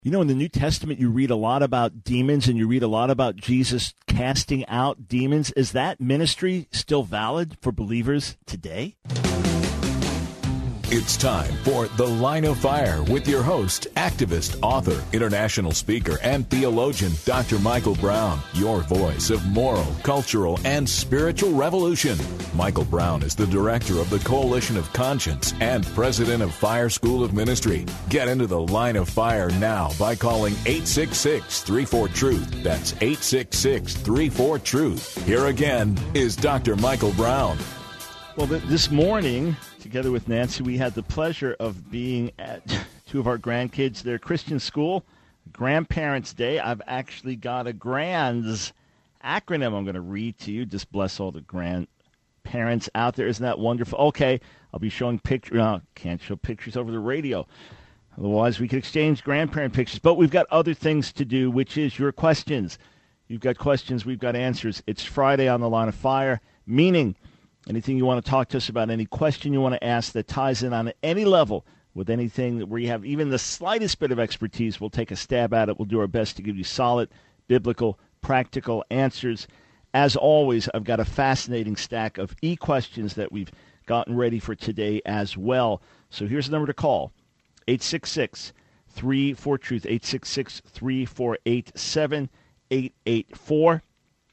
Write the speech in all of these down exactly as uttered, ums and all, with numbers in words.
You know, in the New Testament, you read a lot about demons and you read a lot about Jesus casting out demons. Is that ministry still valid for believers today? It's time for The Line of Fire with your host, activist, author, international speaker, and theologian, Doctor Michael Brown, your voice of moral, cultural, and spiritual revolution. Michael Brown is the director of the Coalition of Conscience and president of Fire School of Ministry. Get into The Line of Fire now by calling eight six six, three four, truth. That's eight six six, three four, truth. Here again is Doctor Michael Brown. Well, this morning, together with Nancy, we had the pleasure of being at two of our grandkids' their Christian school, Grandparents' Day. I've actually got a GRANDS acronym I'm going to read to you. Just bless all the grandparents out there. Isn't that wonderful? Okay, I'll be showing pictures. No, can't show pictures over the radio. Otherwise, we could exchange grandparent pictures. But we've got other things to do, which is your questions. You've got questions, we've got answers. It's Friday on The Line of Fire, meaning anything you want to talk to us about, any question you want to ask that ties in on any level with anything where you have even the slightest bit of expertise, we'll take a stab at it. We'll do our best to give you solid, biblical, practical answers. As always, I've got a fascinating stack of e-questions that we've gotten ready for today as well. So here's the number to call, eight six six, three four, truth, eight six six, three four eight, seven eight eight four.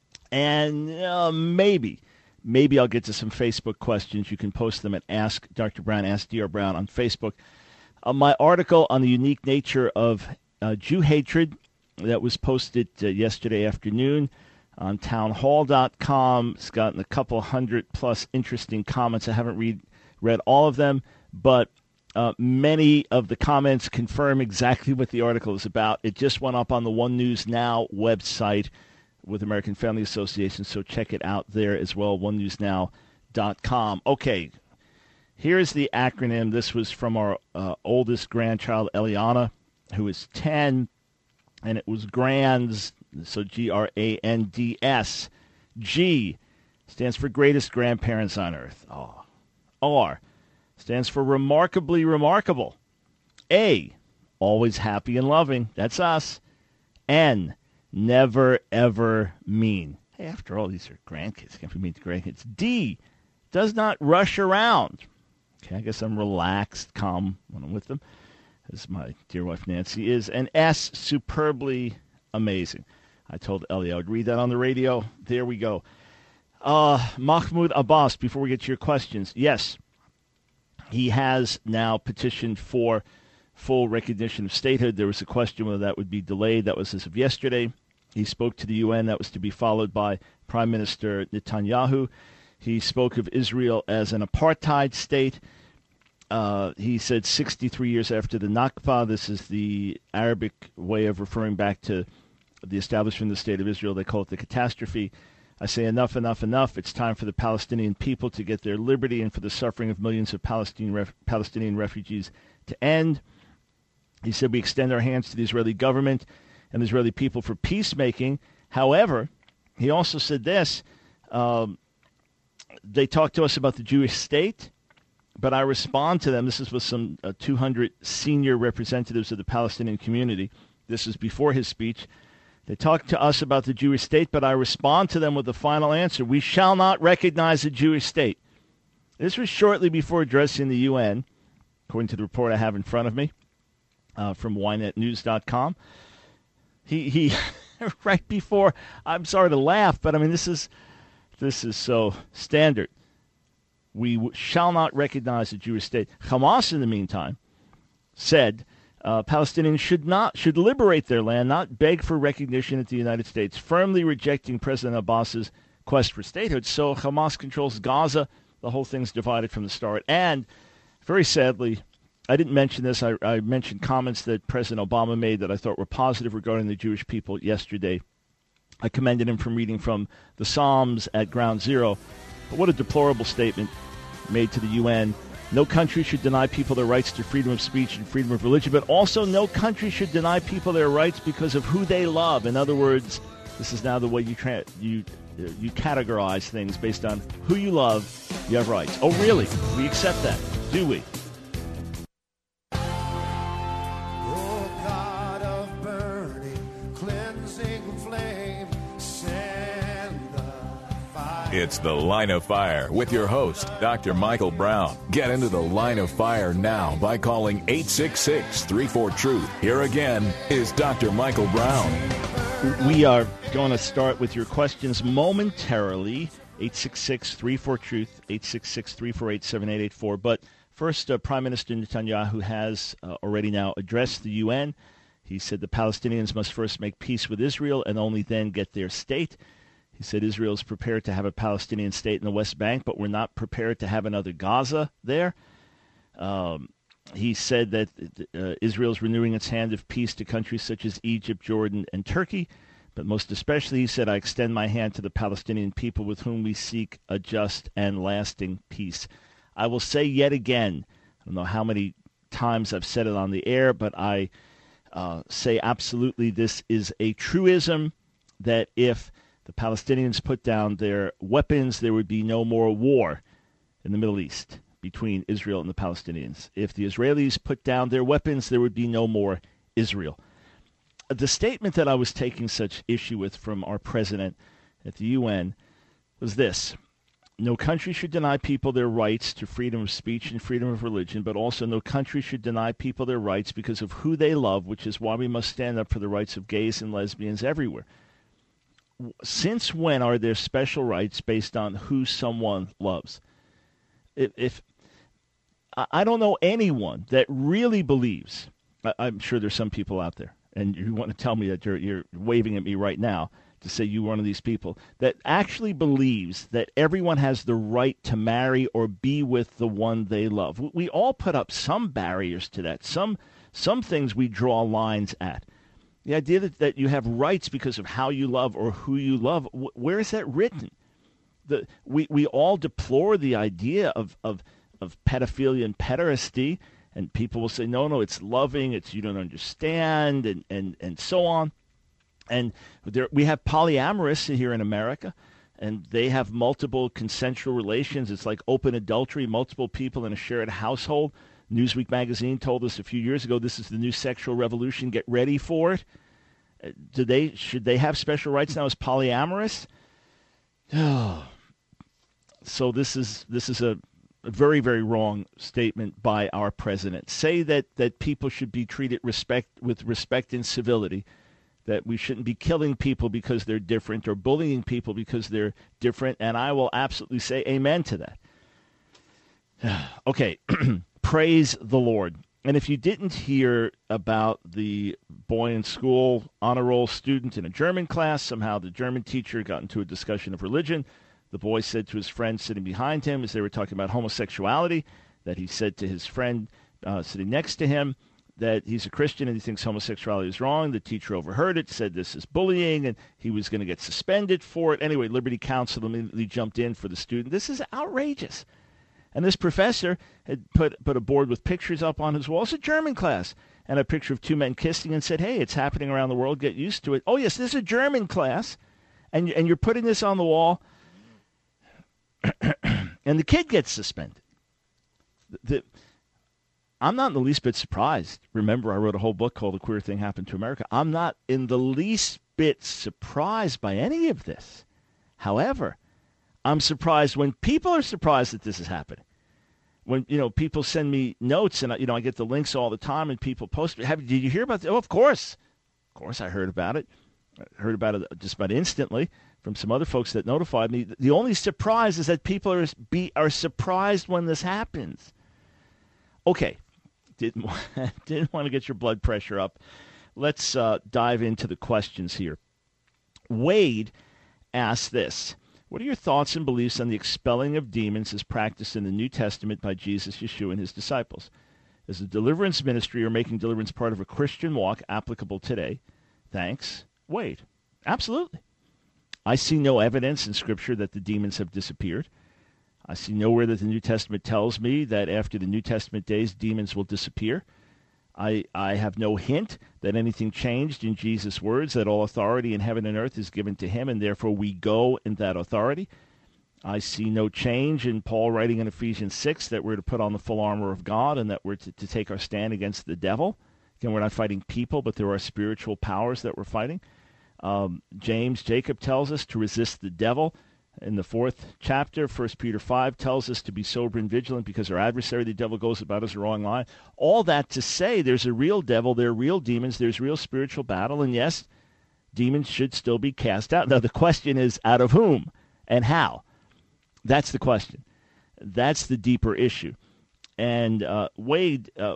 And uh, maybe... Maybe I'll get to some Facebook questions. You can post them at Ask Doctor Brown, Ask D R Brown on Facebook. Uh, my article on the unique nature of uh, Jew hatred that was posted uh, yesterday afternoon on town hall dot com. It's gotten a couple hundred plus interesting comments. I haven't read read all of them, but uh, many of the comments confirm exactly what the article is about. It just went up on the One News Now website with American Family Association, so check it out there as well, one news now dot com. Okay, here's the acronym. This was from our uh, oldest grandchild, Eliana, who is ten, and it was GRANDS, so G R A N D S. G stands for greatest grandparents on earth. Oh. R stands for remarkably remarkable. A, always happy and loving. That's us. N, never, ever mean. Hey, after all, these are grandkids. Can't be mean to grandkids. D, does not rush around. Okay, I guess I'm relaxed, calm when I'm with them, as my dear wife Nancy is. And S, superbly amazing. I told Ellie I would read that on the radio. There we go. Uh, Mahmoud Abbas, before we get to your questions, yes, he has now petitioned for full recognition of statehood. There was a question whether that would be delayed. That was as of yesterday. He spoke to the U N. That was to be followed by Prime Minister Netanyahu. He spoke of Israel as an apartheid state. Uh, he said sixty-three years after the Nakba, this is the Arabic way of referring back to the establishment of the state of Israel. They call it the catastrophe. I say enough, enough, enough. It's time for the Palestinian people to get their liberty and for the suffering of millions of Palestinian, ref- Palestinian refugees to end. He said we extend our hands to the Israeli government and the Israeli people for peacemaking. However, he also said this, um, they talked to us about the Jewish state, but I respond to them. This is with some uh, two hundred senior representatives of the Palestinian community. This is before his speech. They talked to us about the Jewish state, but I respond to them with the final answer. We shall not recognize a Jewish state. This was shortly before addressing the U N, according to the report I have in front of me. Uh, from Y net news dot com. He he, right before. I'm sorry to laugh, but I mean this is this is so standard. We w- shall not recognize a Jewish state. Hamas, in the meantime, said uh, Palestinians should not should liberate their land, not beg for recognition at the United States, firmly rejecting President Abbas's quest for statehood. So Hamas controls Gaza. The whole thing's divided from the start, and very sadly, I didn't mention this. I, I mentioned comments that President Obama made that I thought were positive regarding the Jewish people yesterday. I commended him from reading from the Psalms at Ground Zero. But what a deplorable statement made to the U N. No country should deny people their rights to freedom of speech and freedom of religion, but also no country should deny people their rights because of who they love. In other words, this is now the way you tra- you uh, you categorize things based on who you love. You have rights. Oh, really? We accept that, do we? It's The Line of Fire with your host, Doctor Michael Brown. Get into the Line of Fire now by calling eight six six, three four, truth. Here again is Doctor Michael Brown. We are going to start with your questions momentarily. eight six six, three four, truth, eight six six, three four eight, seven eight eight four. But first, uh, Prime Minister Netanyahu has uh, already now addressed the U N. He said the Palestinians must first make peace with Israel and only then get their state. He said Israel is prepared to have a Palestinian state in the West Bank, but we're not prepared to have another Gaza there. Um, he said that uh, Israel is renewing its hand of peace to countries such as Egypt, Jordan, and Turkey. But most especially, he said, I extend my hand to the Palestinian people with whom we seek a just and lasting peace. I will say yet again, I don't know how many times I've said it on the air, but I uh, say absolutely this is a truism, that if the Palestinians put down their weapons, there would be no more war in the Middle East between Israel and the Palestinians. If the Israelis put down their weapons, there would be no more Israel. The statement that I was taking such issue with from our president at the U N was this: no country should deny people their rights to freedom of speech and freedom of religion, but also no country should deny people their rights because of who they love, which is why we must stand up for the rights of gays and lesbians everywhere. Since when are there special rights based on who someone loves? If, if I don't know anyone that really believes, I'm sure there's some people out there, and you want to tell me that you're, you're waving at me right now to say you're one of these people, that actually believes that everyone has the right to marry or be with the one they love. We all put up some barriers to that. Some, some things we draw lines at. The idea that, that you have rights because of how you love or who you love, wh- where is that written? The, we, we all deplore the idea of, of, of pedophilia and pederasty, and people will say, no, no, it's loving, it's you don't understand, and, and, and so on. And there, we have polyamorous here in America, and they have multiple consensual relations. It's like open adultery, multiple people in a shared household. Newsweek magazine told us a few years ago this is the new sexual revolution. Get ready for it. Do they should they have special rights now as polyamorous? Oh. So this is this is a, a very, very wrong statement by our president. Say that, that people should be treated respect with respect and civility, that we shouldn't be killing people because they're different or bullying people because they're different, and I will absolutely say amen to that. Okay. Praise the Lord. And if you didn't hear about the boy in school, honor roll student in a German class, somehow the German teacher got into a discussion of religion. The boy said to his friend sitting behind him, as they were talking about homosexuality, that he said to his friend uh, sitting next to him that he's a Christian and he thinks homosexuality is wrong. The teacher overheard it, said this is bullying, and he was going to get suspended for it. Anyway, Liberty Counsel immediately jumped in for the student. This is outrageous. And this professor had put, put a board with pictures up on his wall. It's a German class. And a picture of two men kissing and said, hey, it's happening around the world. Get used to it. Oh, yes, this is a German class. And, and you're putting this on the wall. And the kid gets suspended. The, the, I'm not in the least bit surprised. Remember, I wrote a whole book called The Queer Thing Happened to America. I'm not in the least bit surprised by any of this. However, I'm surprised when people are surprised that this is happening. When, you know, people send me notes and, you know, I get the links all the time and people post, have, did you hear about this? Oh, of course. Of course I heard about it. I heard about it just about instantly from some other folks that notified me. The only surprise is that people are be are surprised when this happens. Okay. Didn't, didn't want to get your blood pressure up. Let's uh, dive into the questions here. Wade asked this. What are your thoughts and beliefs on the expelling of demons as practiced in the New Testament by Jesus, Yeshua, and his disciples? Is the deliverance ministry or making deliverance part of a Christian walk applicable today? Thanks, Wade. Absolutely. I see no evidence in Scripture that the demons have disappeared. I see nowhere that the New Testament tells me that after the New Testament days, demons will disappear. I, I have no hint that anything changed in Jesus' words, that all authority in heaven and earth is given to him, and therefore we go in that authority. I see no change in Paul writing in Ephesians six that we're to put on the full armor of God and that we're to, to take our stand against the devil. Again, we're not fighting people, but there are spiritual powers that we're fighting. Um, James, Jacob tells us to resist the devil, in the fourth chapter. First Peter five tells us to be sober and vigilant because our adversary, the devil, goes about as a roaring lion. All that to say there's a real devil, there are real demons, there's real spiritual battle, and yes, demons should still be cast out. Now the question is, out of whom and how? That's the question. That's the deeper issue. And uh, Wade, uh,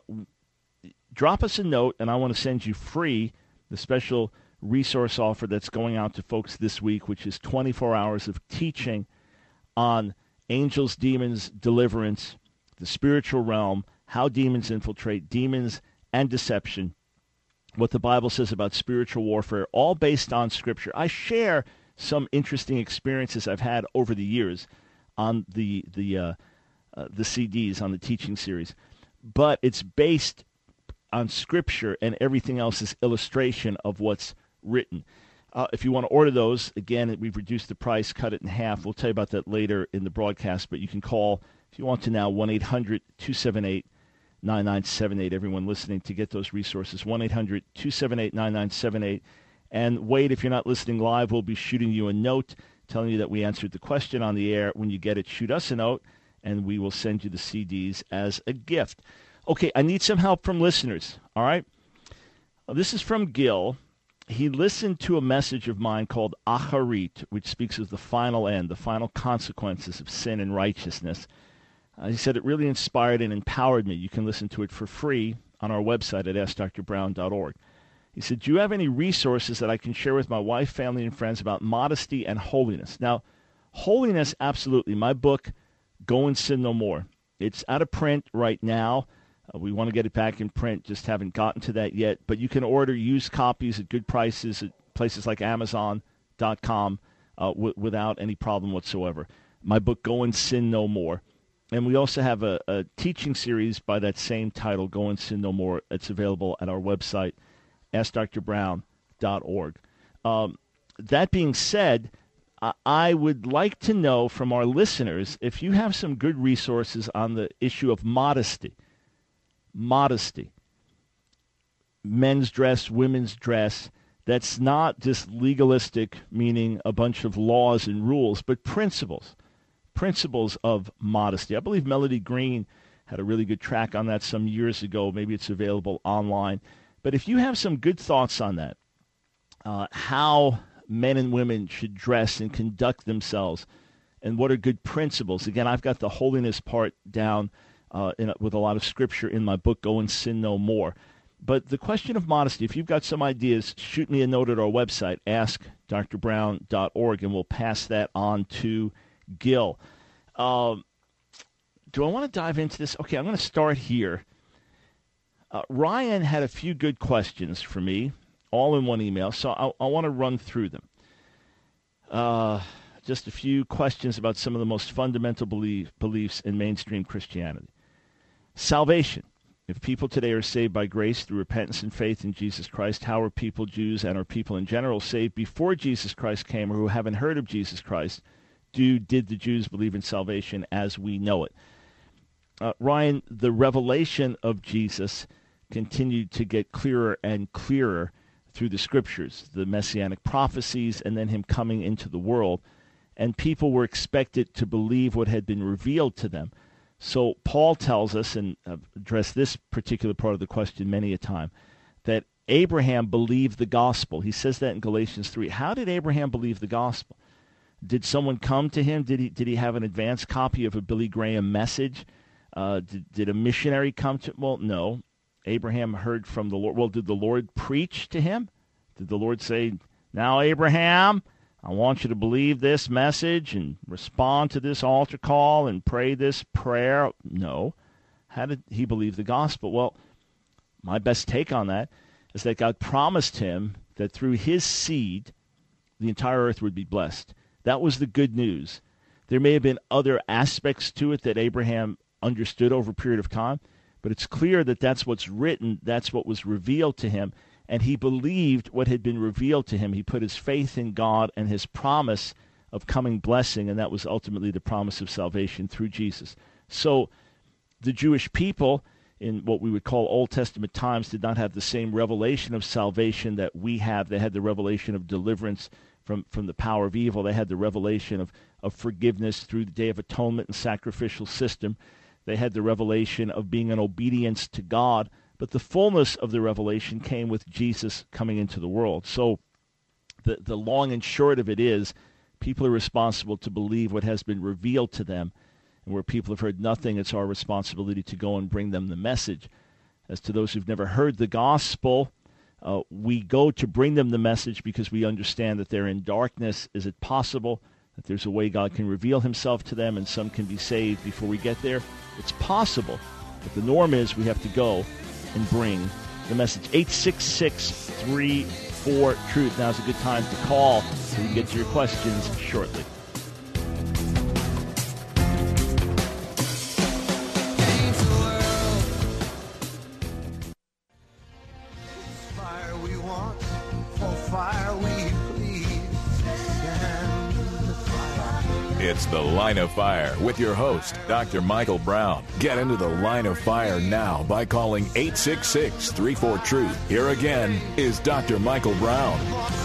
drop us a note, and I want to send you free the special resource offer that's going out to folks this week, which is twenty-four hours of teaching on angels, demons, deliverance, the spiritual realm, how demons infiltrate, demons and deception, what the Bible says about spiritual warfare, all based on Scripture. I share some interesting experiences I've had over the years on the the uh, uh, the C Ds, on the teaching series, but it's based on Scripture, and everything else is illustration of what's written. Uh, if you want to order those, again, we've reduced the price, cut it in half. We'll tell you about that later in the broadcast, but you can call, if you want to now, one eight hundred two seven eight nine nine seven eight, everyone listening, to get those resources, one eight hundred two seven eight nine nine seven eight. And Wade, if you're not listening live, we'll be shooting you a note telling you that we answered the question on the air. When you get it, shoot us a note, and we will send you the C Ds as a gift. Okay, I need some help from listeners, all right? This is from Gil. He listened to a message of mine called Acharit, which speaks of the final end, the final consequences of sin and righteousness. Uh, he said it really inspired and empowered me. You can listen to it for free on our website at ask dr brown dot org. He said, do you have any resources that I can share with my wife, family, and friends about modesty and holiness? Now, holiness, absolutely. My book, Go and Sin No More. It's out of print right now. Uh, we want to get it back in print, just haven't gotten to that yet. But you can order used copies at good prices at places like amazon dot com uh, w- without any problem whatsoever. My book, Go and Sin No More. And we also have a, a teaching series by that same title, Go and Sin No More. It's available at our website, ask dr brown dot org. Um, that being said, I, I would like to know from our listeners if you have some good resources on the issue of modesty. Modesty, men's dress, women's dress, that's not just legalistic, meaning a bunch of laws and rules, but principles, principles of modesty. I believe Melody Green had a really good track on that some years ago. Maybe it's available online. But if you have some good thoughts on that, uh, how men and women should dress and conduct themselves, and what are good principles. Again, I've got the holiness part down Uh, in, with a lot of Scripture in my book, Go and Sin No More. But the question of modesty, if you've got some ideas, shoot me a note at our website, ask dr brown dot org, and we'll pass that on to Gil. Um, do I want to dive into this? Okay, I'm going to start here. Uh, Ryan had a few good questions for me, all in one email, so I, I want to run through them. Uh, just a few questions about some of the most fundamental belief, beliefs in mainstream Christianity. Salvation. If people today are saved by grace through repentance and faith in Jesus Christ, how are people, Jews and our people in general, saved before Jesus Christ came, or who haven't heard of Jesus Christ? Do did the Jews believe in salvation as we know it? Uh, Ryan, the revelation of Jesus continued to get clearer and clearer through the Scriptures, the messianic prophecies, and then him coming into the world. And people were expected to believe what had been revealed to them. So Paul tells us, and I've addressed this particular part of the question many a time, that Abraham believed the gospel. He says that in Galatians three. How did Abraham believe the gospel? Did someone come to him? Did he did he have an advanced copy of a Billy Graham message? Uh, did, did a missionary come to him? Well, no. Abraham heard from the Lord. Well, did the Lord preach to him? Did the Lord say, now, Abraham, I want you to believe this message and respond to this altar call and pray this prayer? No. How did he believe the gospel? Well, my best take on that is that God promised him that through his seed, the entire earth would be blessed. That was the good news. There may have been other aspects to it that Abraham understood over a period of time, but it's clear that that's what's written, that's what was revealed to him, and he believed what had been revealed to him. He put his faith in God and his promise of coming blessing, and that was ultimately the promise of salvation through Jesus. So the Jewish people in what we would call Old Testament times did not have the same revelation of salvation that we have. They had the revelation of deliverance from, from the power of evil. They had the revelation of, of forgiveness through the Day of Atonement and sacrificial system. They had the revelation of being in obedience to God. But the fullness of the revelation came with Jesus coming into the world. So the, the long and short of it is, people are responsible to believe what has been revealed to them. And where people have heard nothing, it's our responsibility to go and bring them the message. As to those who've never heard the gospel, uh, we go to bring them the message because we understand that they're in darkness. Is it possible that there's a way God can reveal himself to them and some can be saved before we get there? It's possible. But the norm is we have to go and bring the message. eight six six, three four, truth. Now's a good time to call so we can get to your questions shortly. Fire we want, for fire we plead. It's The Line of Fire with your host, Doctor Michael Brown. Get into the Line of Fire now by calling eight six six, three four, truth. Here again is Doctor Michael Brown.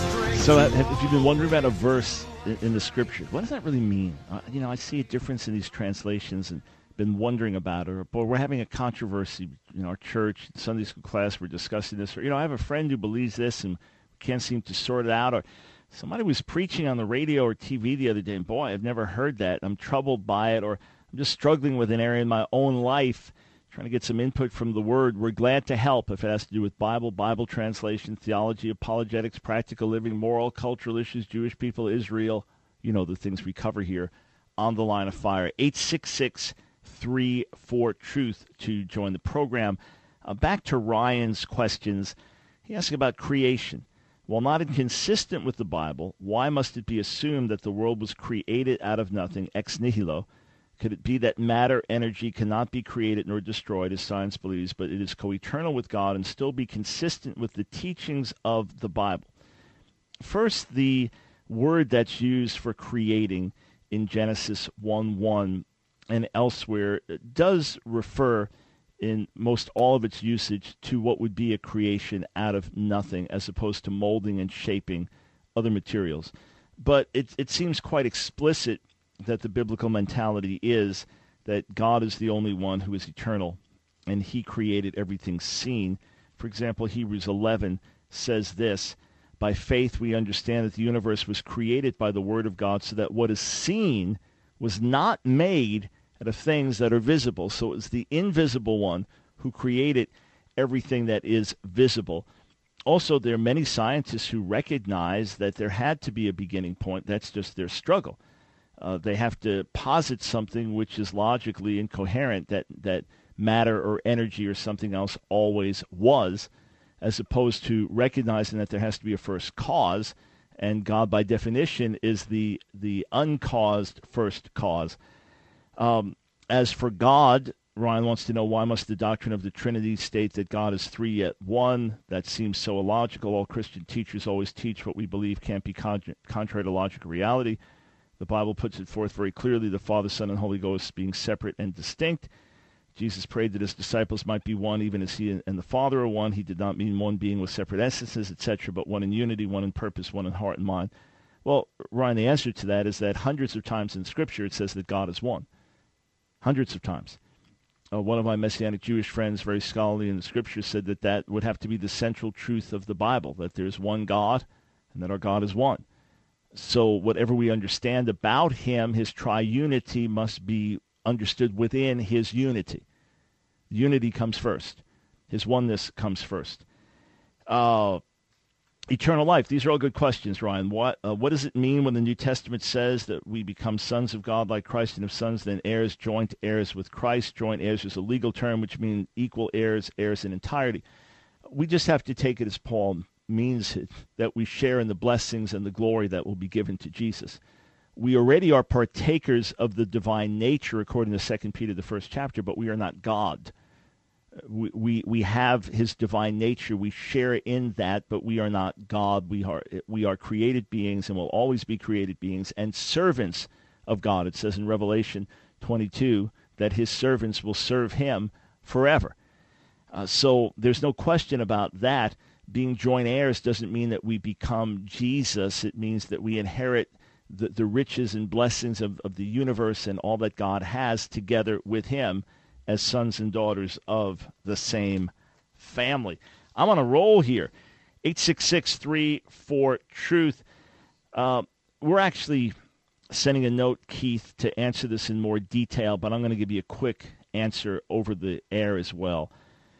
So have, have you been wondering about a verse in, in the Scripture? What does that really mean? Uh, you know, I see a difference in these translations and been wondering about it. But we're having a controversy in our church, Sunday school class, we're discussing this. Or, you know, I have a friend who believes this and can't seem to sort it out. Or somebody was preaching on the radio or T V the other day, and boy, I've never heard that. I'm troubled by it, or I'm just struggling with an area in my own life, trying to get some input from the Word. We're glad to help if it has to do with Bible, Bible translation, theology, apologetics, practical living, moral, cultural issues, Jewish people, Israel, you know, the things we cover here on The Line of Fire. eight six six, three four, truth to join the program. Uh, back to Ryan's questions. He asked about creation. While not inconsistent with the Bible, why must it be assumed that the world was created out of nothing, ex nihilo? Could it be that matter, energy cannot be created nor destroyed, as science believes, but it is co-eternal with God and still be consistent with the teachings of the Bible? First, the word that's used for creating in Genesis one one and elsewhere does refer in most all of its usage to what would be a creation out of nothing, as opposed to molding and shaping other materials. But it, it seems quite explicit that the biblical mentality is that God is the only one who is eternal, and he created everything seen. For example, Hebrews eleven says this, by faith we understand that the universe was created by the word of God, so that what is seen was not made out of things that are visible. So it's the invisible one who created everything that is visible. Also, there are many scientists who recognize that there had to be a beginning point. That's just their struggle. Uh, they have to posit something which is logically incoherent, that, that matter or energy or something else always was, as opposed to recognizing that there has to be a first cause, and God, by definition, is the, the uncaused first cause. Um, as for God, Ryan wants to know, why must the doctrine of the Trinity state that God is three yet one? That seems so illogical. All Christian teachers always teach what we believe can't be con- contrary to logical reality. The Bible puts it forth very clearly, the Father, Son, and Holy Ghost being separate and distinct. Jesus prayed that his disciples might be one, even as he and the Father are one. He did not mean one being with separate essences, et cetera, but one in unity, one in purpose, one in heart and mind. Well, Ryan, the answer to that is that hundreds of times in Scripture it says that God is one. Hundreds of times. Uh, one of my Messianic Jewish friends, very scholarly in the Scriptures, said that that would have to be the central truth of the Bible, that there's one God and that our God is one. So whatever we understand about him, his triunity must be understood within his unity. Unity comes first. His oneness comes first. Uh, eternal life. These are all good questions, Ryan. What uh, what does it mean when the New Testament says that we become sons of God like Christ, and if sons, then heirs, joint heirs with Christ? Joint heirs is a legal term, which means equal heirs, heirs in entirety. We just have to take it as Paul means it, that we share in the blessings and the glory that will be given to Jesus. We already are partakers of the divine nature, according to Second Peter, the first chapter, but we are not God. We, we we have his divine nature. We share in that, but we are not God. We are we are created beings and will always be created beings and servants of God. It says in Revelation twenty-two that his servants will serve him forever. Uh, so there's no question about that. being joint heirs doesn't mean that we become Jesus. It means that we inherit the, the riches and blessings of, of the universe and all that God has together with him as sons and daughters of the same family. I'm on a roll here. eight six six, three four, truth. Uh, we're actually sending a note, Keith, to answer this in more detail, but I'm going to give you a quick answer over the air as well.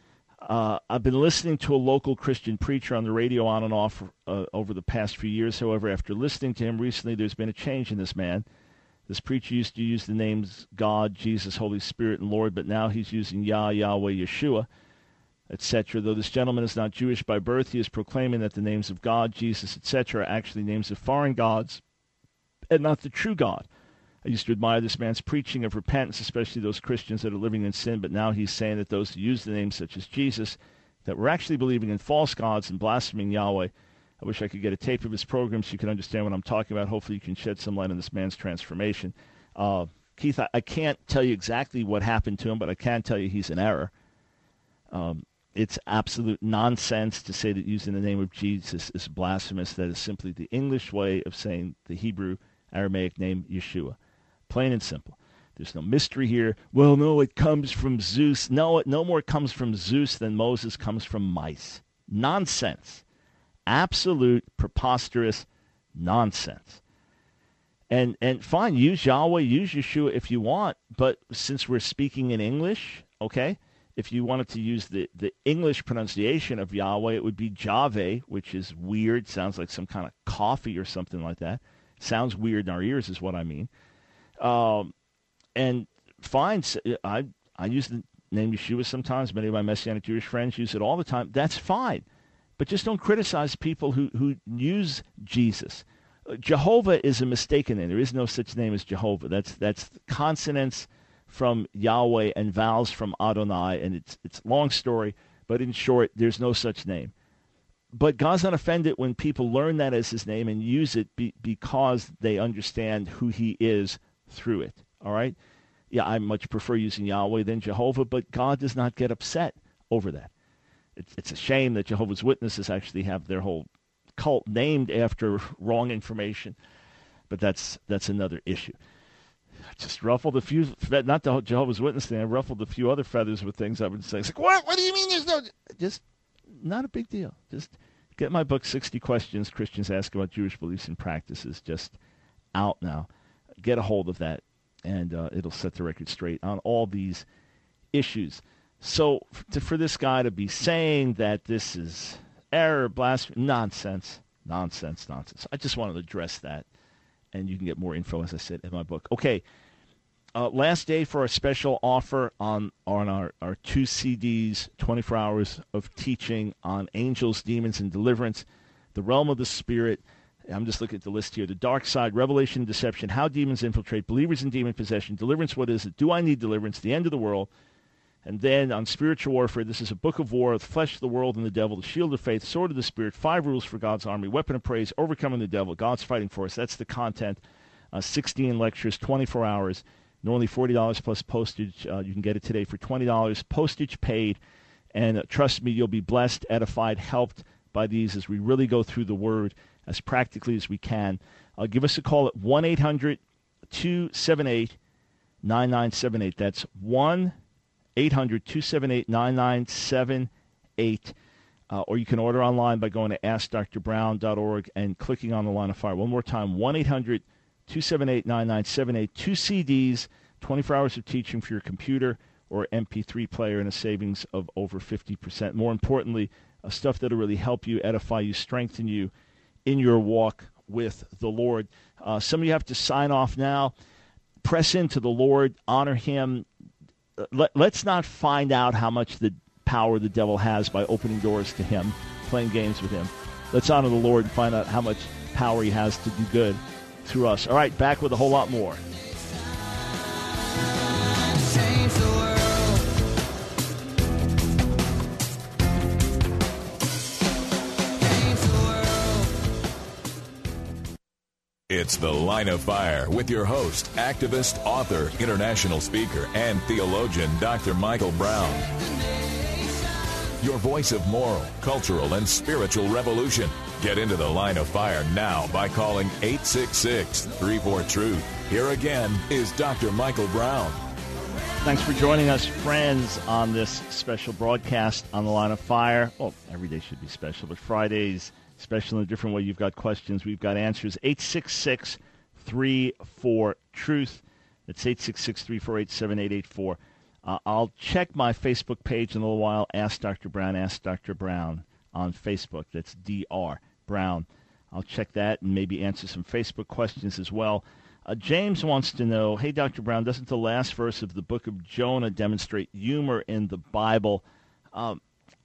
Uh, I've been listening to a local Christian preacher on the radio on and off uh, over the past few years. However, after listening to him recently, there's been a change in this man. This preacher used to use the names God, Jesus, Holy Spirit, and Lord, but now he's using Yah, Yahweh, Yeshua, et cetera. Though this gentleman is not Jewish by birth, he is proclaiming that the names of God, Jesus, et cetera are actually names of foreign gods and not the true God. I used to admire this man's preaching of repentance, especially those Christians that are living in sin, but now he's saying that those who use the names such as Jesus, that we're actually believing in false gods and blaspheming Yahweh. I wish I could get a tape of his program so you can understand what I'm talking about. Hopefully you can shed some light on this man's transformation. Uh, Keith, I, I can't tell you exactly what happened to him, but I can tell you he's in error. Um, it's absolute nonsense to say that using the name of Jesus is blasphemous. That is simply the English way of saying the Hebrew Aramaic name Yeshua. Plain and simple. There's no mystery here. Well, no, it comes from Zeus. No, it no more comes from Zeus than Moses comes from mice. Nonsense. Absolute preposterous nonsense. And and fine, use Yahweh, use Yeshua if you want, but since we're speaking in English, okay, if you wanted to use the, the English pronunciation of Yahweh, it would be Jahve, which is weird, sounds like some kind of coffee or something like that. Sounds weird in our ears is what I mean. Um, and fine, I I use the name Yeshua sometimes. Many of my Messianic Jewish friends use it all the time. That's fine. But just don't criticize people who, who use Jesus. Jehovah is a mistaken name. There is no such name as Jehovah. That's that's consonants from Yahweh and vowels from Adonai, and it's it's a long story, but in short, there's no such name. But God's not offended when people learn that as his name and use it be, because they understand who he is through it, all right? Yeah, I much prefer using Yahweh than Jehovah, but God does not get upset over that. It's, it's a shame that Jehovah's Witnesses actually have their whole cult named after wrong information, but that's that's another issue. I just ruffled a few, not the Jehovah's Witness thing, I ruffled a few other feathers with things I would say. It's like, what? What do you mean there's no... Just not a big deal. Just get my book, sixty Questions Christians Ask About Jewish Beliefs and Practices, just out now. Get a hold of that, and uh, it'll set the record straight on all these issues. So to, for this guy to be saying that this is error, blasphemy, nonsense, nonsense, nonsense. I just wanted to address that, and you can get more info, as I said, in my book. Okay, uh, last day for our special offer on, on our, our two C Ds, twenty-four hours of teaching on angels, demons, and deliverance, the realm of the spirit. I'm just looking at the list here. The dark side, revelation, and deception, how demons infiltrate, believers in demon possession, deliverance, what is it? Do I need deliverance? The end of the world. And then on spiritual warfare, this is a book of war, the flesh, the world, and the devil, the shield of faith, sword of the spirit, five rules for God's army, weapon of praise, overcoming the devil, God's fighting for us. That's the content. Uh, sixteen lectures, twenty-four hours, normally forty dollars plus postage. Uh, you can get it today for twenty dollars, postage paid. And uh, trust me, you'll be blessed, edified, helped by these as we really go through the Word as practically as we can. Uh, give us a call at one eight hundred two seven eight nine nine seven eight. That's one eight hundred two seven eight nine nine seven eight. Uh, or you can order online by going to ask dr brown dot org and clicking on the line of fire. One more time, one eight hundred two seven eight nine nine seven eight. Two C Ds, twenty-four hours of teaching for your computer or M P three player, and a savings of over fifty percent. More importantly, uh, stuff that will really help you, edify you, strengthen you in your walk with the Lord. Uh, some of you have to sign off now. Press into the Lord, honor him. Uh, let, let's not find out how much the power the devil has by opening doors to him, playing games with him. Let's honor the Lord and find out how much power he has to do good through us. All right, back with a whole lot more. It's The Line of Fire with your host, activist, author, international speaker, and theologian, Doctor Michael Brown. your voice of moral, cultural, and spiritual revolution. Get into the line of fire now by calling eight six six, three four, truth. Here again is Doctor Michael Brown. Thanks for joining us, friends, on this special broadcast on the Line of Fire. Well, every day should be special, but Friday's special in a different way. You've got questions, we've got answers. eight six six, three four, truth. It's eight six six, three four eight, seven eight eight four. Uh, I'll check my Facebook page in a little while. Ask Doctor Brown, Ask Doctor Brown on Facebook. That's D R Brown. I'll check that and maybe answer some Facebook questions as well. Uh, James wants to know, hey, Doctor Brown, doesn't the last verse of the book of Jonah demonstrate humor in the Bible? Um,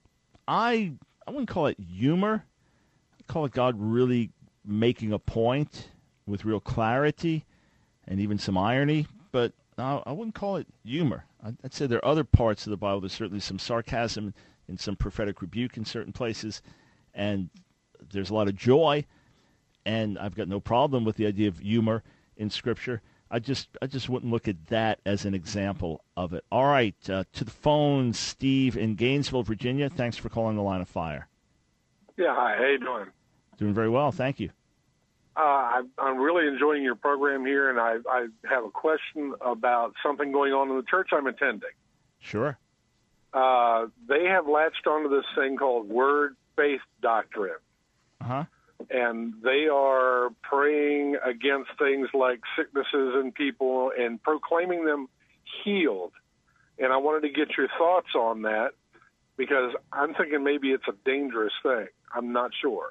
I I wouldn't call it humor. I'd call it God really making a point with real clarity and even some irony, but uh, I wouldn't call it humor. I'd, I'd say there are other parts of the Bible. There's certainly some sarcasm and some prophetic rebuke in certain places, and there's a lot of joy, and I've got no problem with the idea of humor in Scripture. I just I just wouldn't look at that as an example of it. All right, uh, to the phone, Steve in Gainesville, Virginia. Thanks for calling the Line of Fire. Yeah, hi. How you doing? Doing very well, thank you. Uh, I, I'm really enjoying your program here, and I, I have a question about something going on in the church I'm attending. Sure. Uh, they have latched onto this thing called word faith doctrine. Uh-huh. And they are praying against things like sicknesses in people and proclaiming them healed. And I wanted to get your thoughts on that because I'm thinking maybe it's a dangerous thing. I'm not sure.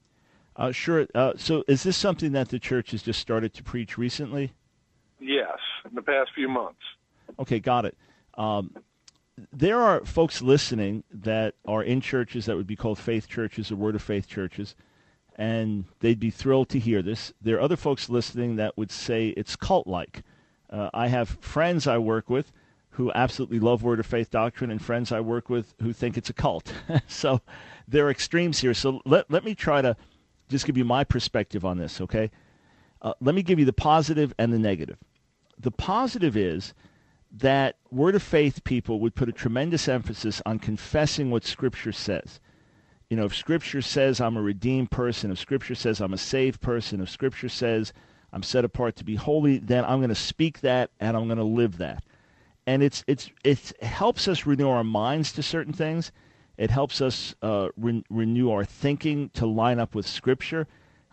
Uh, sure. Uh, so is this something that the church has just started to preach recently? Yes, in the past few months. Okay, got it. Um, there are folks listening that are in churches that would be called faith churches or word of faith churches, and they'd be thrilled to hear this. There are other folks listening that would say it's cult-like. Uh, I have friends I work with who absolutely love Word of Faith doctrine and friends I work with who think it's a cult. So there are extremes here. So let, let me try to just give you my perspective on this, okay? Uh, let me give you the positive and the negative. The positive is that Word of Faith people would put a tremendous emphasis on confessing what Scripture says. You know, if Scripture says I'm a redeemed person, if Scripture says I'm a saved person, if Scripture says I'm set apart to be holy, then I'm going to speak that and I'm going to live that. And it's it's it helps us renew our minds to certain things. It helps us uh, re- renew our thinking to line up with Scripture.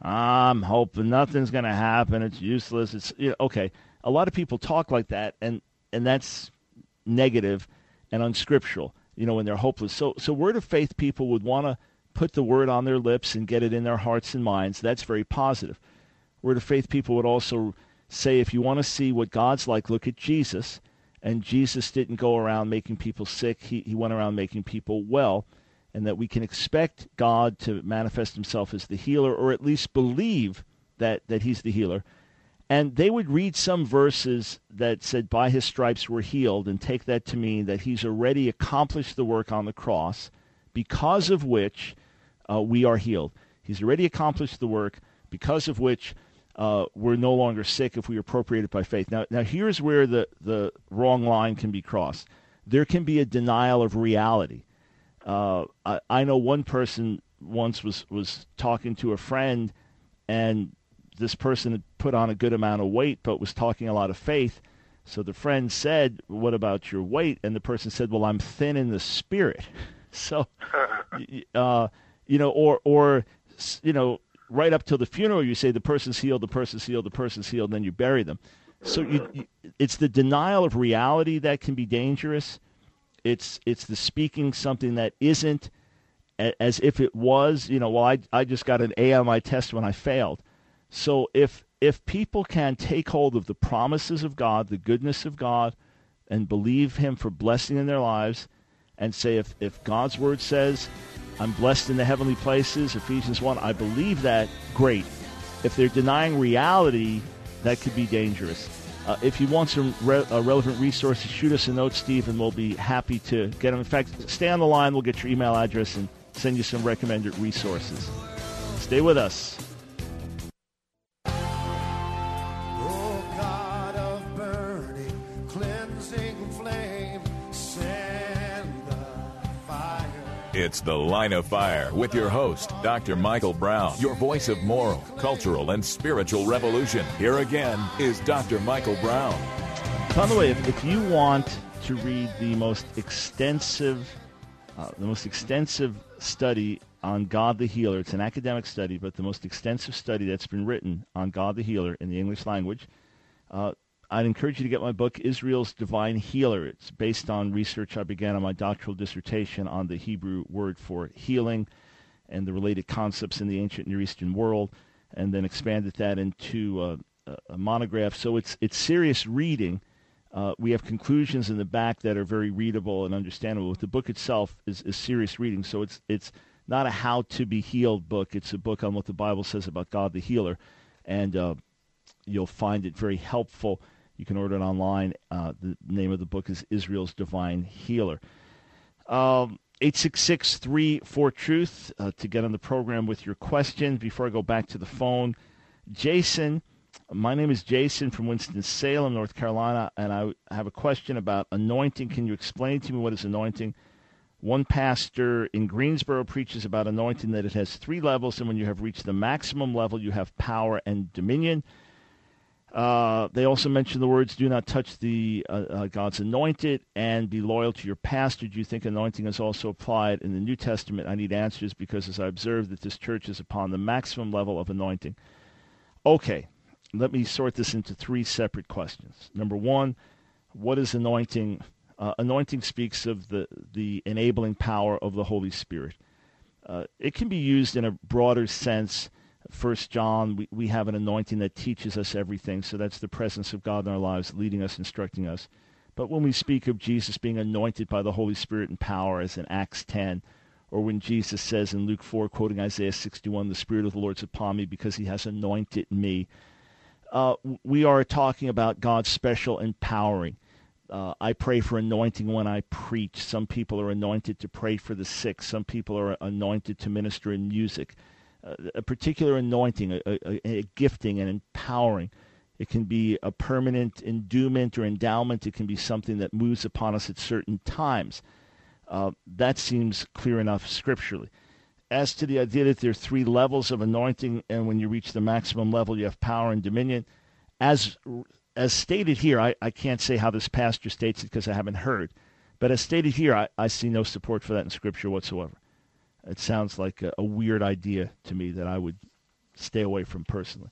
I'm hoping nothing's going to happen. It's useless. It's you know, okay. A lot of people talk like that, and and that's negative and unscriptural. You know, when they're hopeless. So, so Word of Faith people would want to put the word on their lips and get it in their hearts and minds. That's very positive. Word of Faith people would also say, if you want to see what God's like, look at Jesus. And Jesus didn't go around making people sick. He, he went around making people well. And that we can expect God to manifest himself as the healer, or at least believe that, that he's the healer. And they would read some verses that said, by his stripes we're healed, and take that to mean that he's already accomplished the work on the cross, because of which uh, we are healed. He's already accomplished the work, because of which uh, we're no longer sick if we are appropriated by faith. Now, now here's where the, the wrong line can be crossed. There can be a denial of reality. Uh, I, I know one person once was, was talking to a friend, and this person had put on a good amount of weight but was talking a lot of faith. So the friend said, what about your weight? And the person said, well, I'm thin in the spirit. So, uh, you know, or, or, you know, right up till the funeral, you say the person's healed, the person's healed, the person's healed, and then you bury them. So you, you, it's the denial of reality that can be dangerous. It's it's the speaking something that isn't as if it was. You know, well, I, I just got an A on my test when I failed. So if if people can take hold of the promises of God, the goodness of God, and believe him for blessing in their lives, and say, if, if God's word says, I'm blessed in the heavenly places, Ephesians one, I believe that, great. If they're denying reality, that could be dangerous. Uh, if you want some re- uh, relevant resources, shoot us a note, Steve, and we'll be happy to get them. In fact, stay on the line. We'll get your email address and send you some recommended resources. Stay with us. It's The Line of Fire with your host, Doctor Michael Brown, your voice of moral, cultural, and spiritual revolution. Here again is Doctor Michael Brown. By the way, if, if you want to read the most extensive, uh, the most extensive study on God the Healer, it's an academic study, but the most extensive study that's been written on God the Healer in the English language, uh, I'd encourage you to get my book, Israel's Divine Healer. It's based on research I began on my doctoral dissertation on the Hebrew word for healing and the related concepts in the ancient Near Eastern world, and then expanded that into uh, a monograph. So it's it's serious reading. Uh, we have conclusions in the back that are very readable and understandable. But the book itself is, is serious reading, so it's it's not a how-to-be-healed book. It's a book on what the Bible says about God the Healer, and uh, you'll find it very helpful. You can order it online. Uh, the name of the book is Israel's Divine Healer. Um, eight six six, three four, truth uh, to get on the program with your question. Before I go back to the phone, Jason, my name is Jason from Winston-Salem, North Carolina, and I have a question about anointing. Can you explain to me what is anointing? One pastor in Greensboro preaches about anointing, that it has three levels, and when you have reached the maximum level, you have power and dominion. Uh, they also mention the words, do not touch the uh, uh, God's anointed and be loyal to your pastor. Do you think anointing is also applied in the New Testament? I need answers because as I observe that this church is upon the maximum level of anointing. Okay, let me sort this into three separate questions. Number one, what is anointing? Uh, anointing speaks of the, the enabling power of the Holy Spirit. Uh, it can be used in a broader sense. First John, we, we have an anointing that teaches us everything, so that's the presence of God in our lives, leading us, instructing us. But when we speak of Jesus being anointed by the Holy Spirit in power, as in Acts ten, or when Jesus says in Luke four, quoting Isaiah sixty-one, the Spirit of the Lord is upon me because he has anointed me, uh, we are talking about God's special empowering. Uh, I pray for anointing when I preach. Some people are anointed to pray for the sick. Some people are anointed to minister in music. Uh, a particular anointing, a, a, a gifting and empowering. It can be a permanent endowment or endowment. It can be something that moves upon us at certain times. Uh, that seems clear enough scripturally. As to the idea that there are three levels of anointing, and when you reach the maximum level, you have power and dominion, as as stated here, I, I can't say how this pastor states it because I haven't heard, but as stated here, I, I see no support for that in Scripture whatsoever. It sounds like a, a weird idea to me that I would stay away from personally.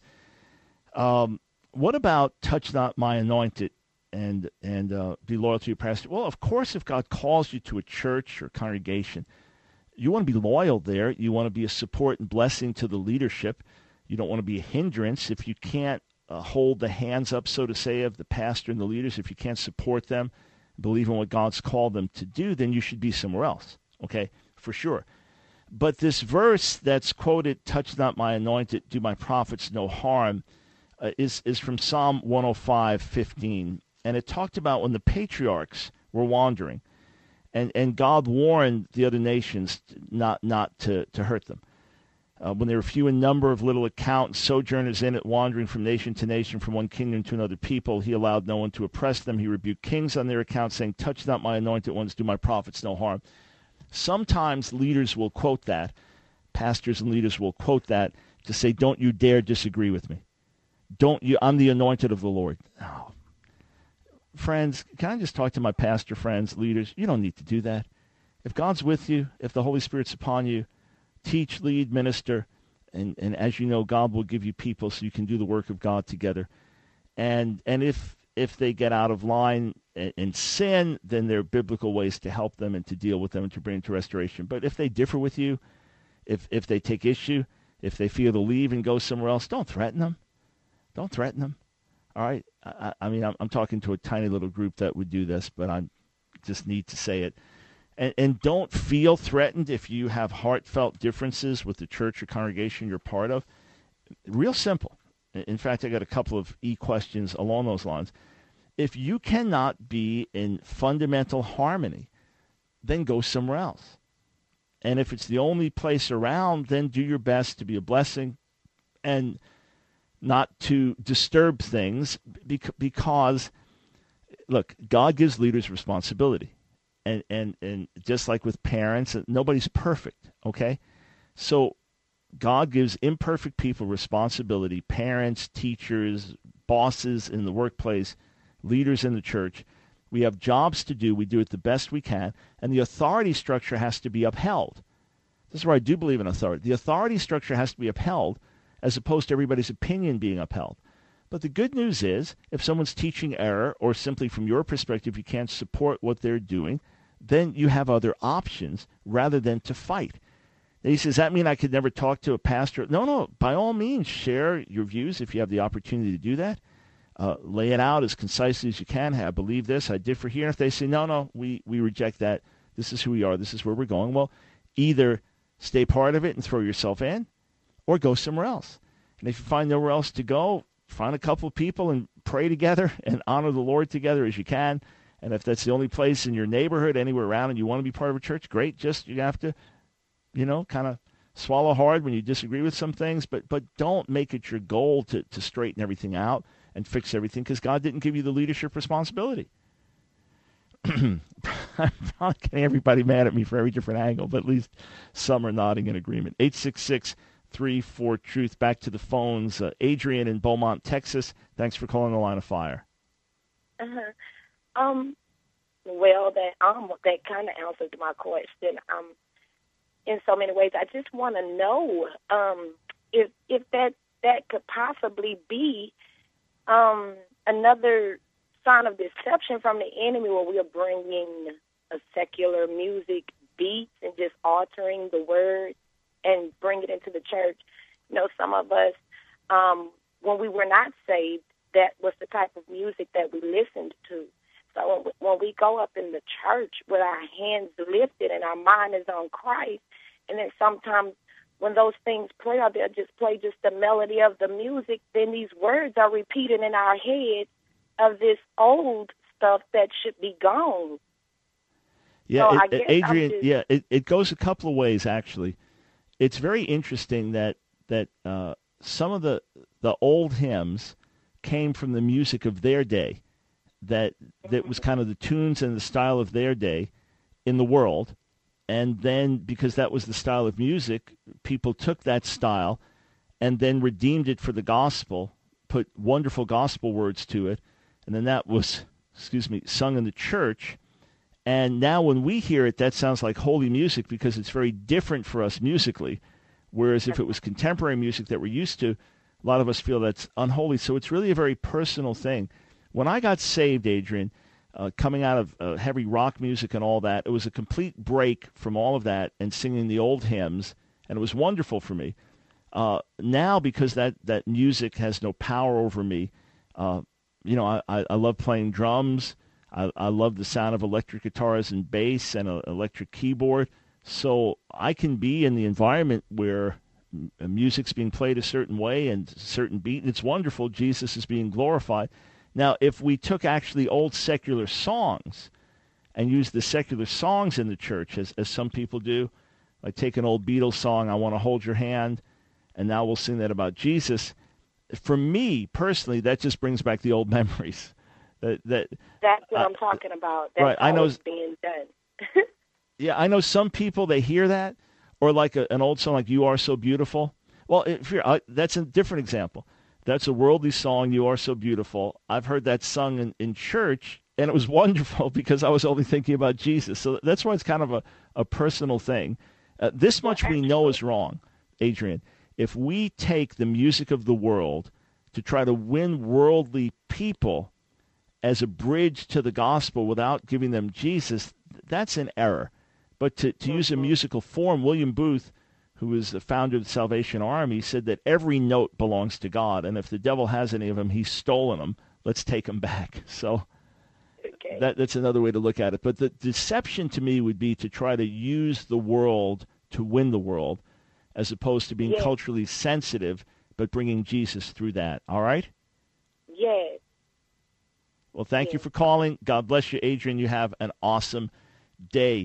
Um, what about touch not my anointed and and uh, be loyal to your pastor? Well, of course, if God calls you to a church or congregation, you want to be loyal there. You want to be a support and blessing to the leadership. You don't want to be a hindrance. If you can't uh, hold the hands up, so to say, of the pastor and the leaders, if you can't support them, believe in what God's called them to do, then you should be somewhere else, okay, for sure. But this verse that's quoted, touch not my anointed, do my prophets no harm, uh, is, is from Psalm one oh five, fifteen. And it talked about when the patriarchs were wandering, and, and God warned the other nations not, not to, to hurt them. Uh, when they were few in number, of little account, sojourners in it, wandering from nation to nation, from one kingdom to another people, he allowed no one to oppress them. He rebuked kings on their account, saying, touch not my anointed ones, do my prophets no harm. Sometimes leaders will quote that, pastors and leaders will quote that to say, don't you dare disagree with me. Don't you, I'm the anointed of the Lord. Oh. Friends, can I just talk to my pastor friends, leaders? You don't need to do that. If God's with you, if the Holy Spirit's upon you, teach, lead, minister, and, and as you know, God will give you people so you can do the work of God together. And and if if they get out of line and sin, then there are biblical ways to help them and to deal with them and to bring them to restoration. But if they differ with you, if if they take issue, if they feel to leave and go somewhere else, don't threaten them. Don't threaten them. All right? I, I mean, I'm, I'm talking to a tiny little group that would do this, but I just need to say it. And, and don't feel threatened if you have heartfelt differences with the church or congregation you're part of. Real simple. In fact, I got a couple of e-questions along those lines. If you cannot be in fundamental harmony, then go somewhere else. And if it's the only place around, then do your best to be a blessing and not to disturb things because, look, God gives leaders responsibility. and, and, and just like with parents, nobody's perfect, okay? So God gives imperfect people responsibility, parents, teachers, bosses in the workplace, leaders in the church. We have jobs to do. We do it the best we can. And the authority structure has to be upheld. This is where I do believe in authority. The authority structure has to be upheld as opposed to everybody's opinion being upheld. But the good news is, if someone's teaching error or simply from your perspective you can't support what they're doing, then you have other options rather than to fight. And he says, does that mean I could never talk to a pastor? No, no. By all means, share your views if you have the opportunity to do that. Uh, lay it out as concisely as you can. Hey, I believe this. I differ here. If they say, no, no, we, we reject that. This is who we are. This is where we're going. Well, either stay part of it and throw yourself in or go somewhere else. And if you find nowhere else to go, find a couple of people and pray together and honor the Lord together as you can. And if that's the only place in your neighborhood, anywhere around, and you want to be part of a church, great. Just you have to, you know, kind of swallow hard when you disagree with some things, but but don't make it your goal to, to straighten everything out and fix everything, because God didn't give you the leadership responsibility. I'm not getting everybody mad at me for every different angle, but at least some are nodding in agreement. eight six six, three four, truth. Back to the phones. Uh, Adrian in Beaumont, Texas. Thanks for calling the Line of Fire. Uh-huh. Um, well, that um, that kind of answers my question. Um, in so many ways, I just want to know um, if if that that could possibly be um, another sign of deception from the enemy, where we are bringing a secular music beats and just altering the word and bring it into the church. You know, some of us, um, when we were not saved, that was the type of music that we listened to. So when, when we go up in the church with our hands lifted and our mind is on Christ, and then sometimes when those things play, or they'll just play just the melody of the music, then these words are repeated in our head of this old stuff that should be gone. Yeah, so it, I guess Adrian, just, yeah, it, it goes a couple of ways, actually. It's very interesting that that uh, some of the the old hymns came from the music of their day, that that was kind of the tunes and the style of their day in the world. And then because that was the style of music, people took that style and then redeemed it for the gospel, put wonderful gospel words to it, and then that was, excuse me, sung in the church. And now when we hear it, that sounds like holy music because it's very different for us musically, whereas if it was contemporary music that we're used to, a lot of us feel that's unholy. So it's really a very personal thing. When I got saved, Adrian, uh, coming out of uh, heavy rock music and all that, it was a complete break from all of that and singing the old hymns, and it was wonderful for me. Uh, now, because that, that music has no power over me, uh, you know, I, I, I love playing drums. I, I love the sound of electric guitars and bass and an electric keyboard. So I can be in the environment where music's being played a certain way and a certain beat, and it's wonderful. Jesus is being glorified. Now, if we took actually old secular songs and used the secular songs in the church, as, as some people do, like take an old Beatles song, I Want to Hold Your Hand, and now we'll sing that about Jesus. For me, personally, that just brings back the old memories. That, that That's what uh, I'm talking about. That's right, how I know, it's being done. Yeah, I know some people, they hear that, or like a, an old song like You Are So Beautiful. Well, if you're, uh, that's a different example. That's a worldly song, You Are So Beautiful. I've heard that sung in, in church, and it was wonderful because I was only thinking about Jesus. So that's why it's kind of a, a personal thing. Uh, this much we know is wrong, Adrian. If we take the music of the world to try to win worldly people as a bridge to the gospel without giving them Jesus, that's an error. But to, to use a musical form, William Booth, who is the founder of the Salvation Army, said that every note belongs to God, and if the devil has any of them, he's stolen them. Let's take them back. So Okay. that, that's another way to look at it. But the deception to me would be to try to use the world to win the world, as opposed to being Yes. culturally sensitive, but bringing Jesus through that. All right? Yes. Well, thank you Yes. for calling. God bless you, Adrian. You have an awesome day.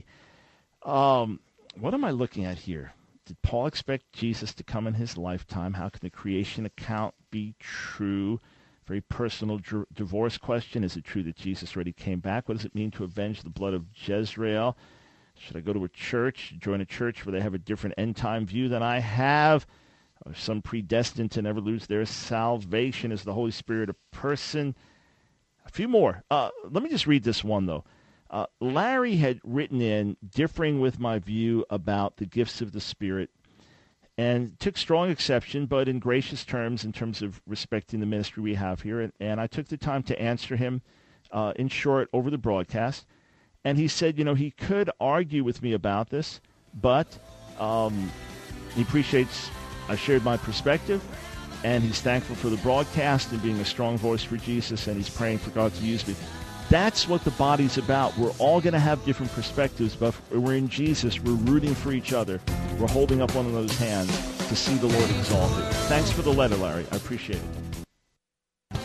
Um, what am I looking at here? Did Paul expect Jesus to come in his lifetime? How can the creation account be true? Very personal dr- divorce question. Is it true that Jesus already came back? What does it mean to avenge the blood of Jezreel? Should I go to a church, join a church where they have a different end-time view than I have? Are some predestined to never lose their salvation? Is the Holy Spirit a person? A few more. Uh, let me just read this one, though. Uh, Larry had written in, differing with my view about the gifts of the Spirit, and took strong exception, but in gracious terms, in terms of respecting the ministry we have here. And, and I took the time to answer him, uh, in short, over the broadcast. And he said, you know, he could argue with me about this, but um, he appreciates I shared my perspective, and he's thankful for the broadcast and being a strong voice for Jesus, and he's praying for God to use me. That's what the body's about. We're all going to have different perspectives, but we're in Jesus. We're rooting for each other. We're holding up one of those hands to see the Lord exalted. Thanks for the letter, Larry. I appreciate it.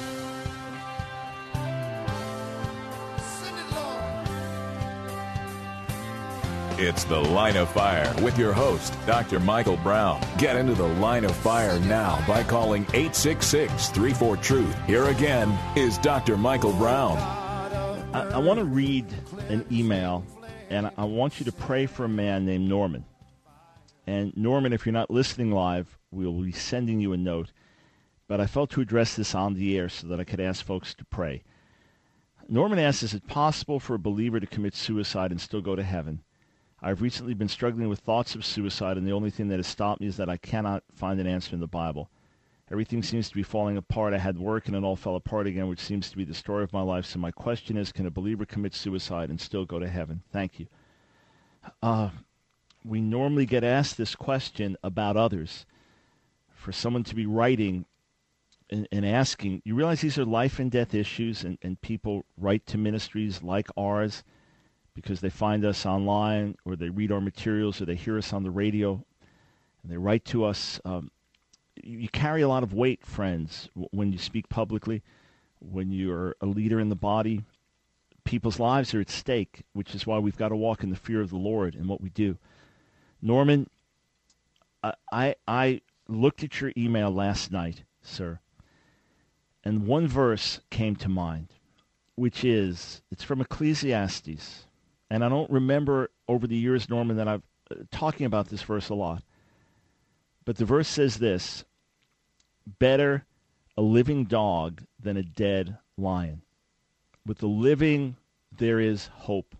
It's The Line of Fire with your host, Doctor Michael Brown. Get into the Line of Fire now by calling eight six six, three four, truth. Here again is Doctor Michael Brown. I, I want to read an email, and I want you to pray for a man named Norman. And Norman, if you're not listening live, we'll be sending you a note. But I felt to address this on the air so that I could ask folks to pray. Norman asks, is it possible for a believer to commit suicide and still go to heaven? I've recently been struggling with thoughts of suicide, and the only thing that has stopped me is that I cannot find an answer in the Bible. Everything seems to be falling apart. I had work, and it all fell apart again, which seems to be the story of my life. So my question is, can a believer commit suicide and still go to heaven? Thank you. Uh, we normally get asked this question about others. For someone to be writing and, and asking, you realize these are life and death issues, and, and people write to ministries like ours because they find us online, or they read our materials, or they hear us on the radio, and they write to us. Um, you carry a lot of weight, friends, when you speak publicly, when you're a leader in the body. People's lives are at stake, which is why we've got to walk in the fear of the Lord in what we do. Norman, I, I, I looked at your email last night, sir, and one verse came to mind, which is, it's from Ecclesiastes. And I don't remember over the years, Norman, that I've uh, talking about this verse a lot. But the verse says this: better a living dog than a dead lion. With the living, there is hope.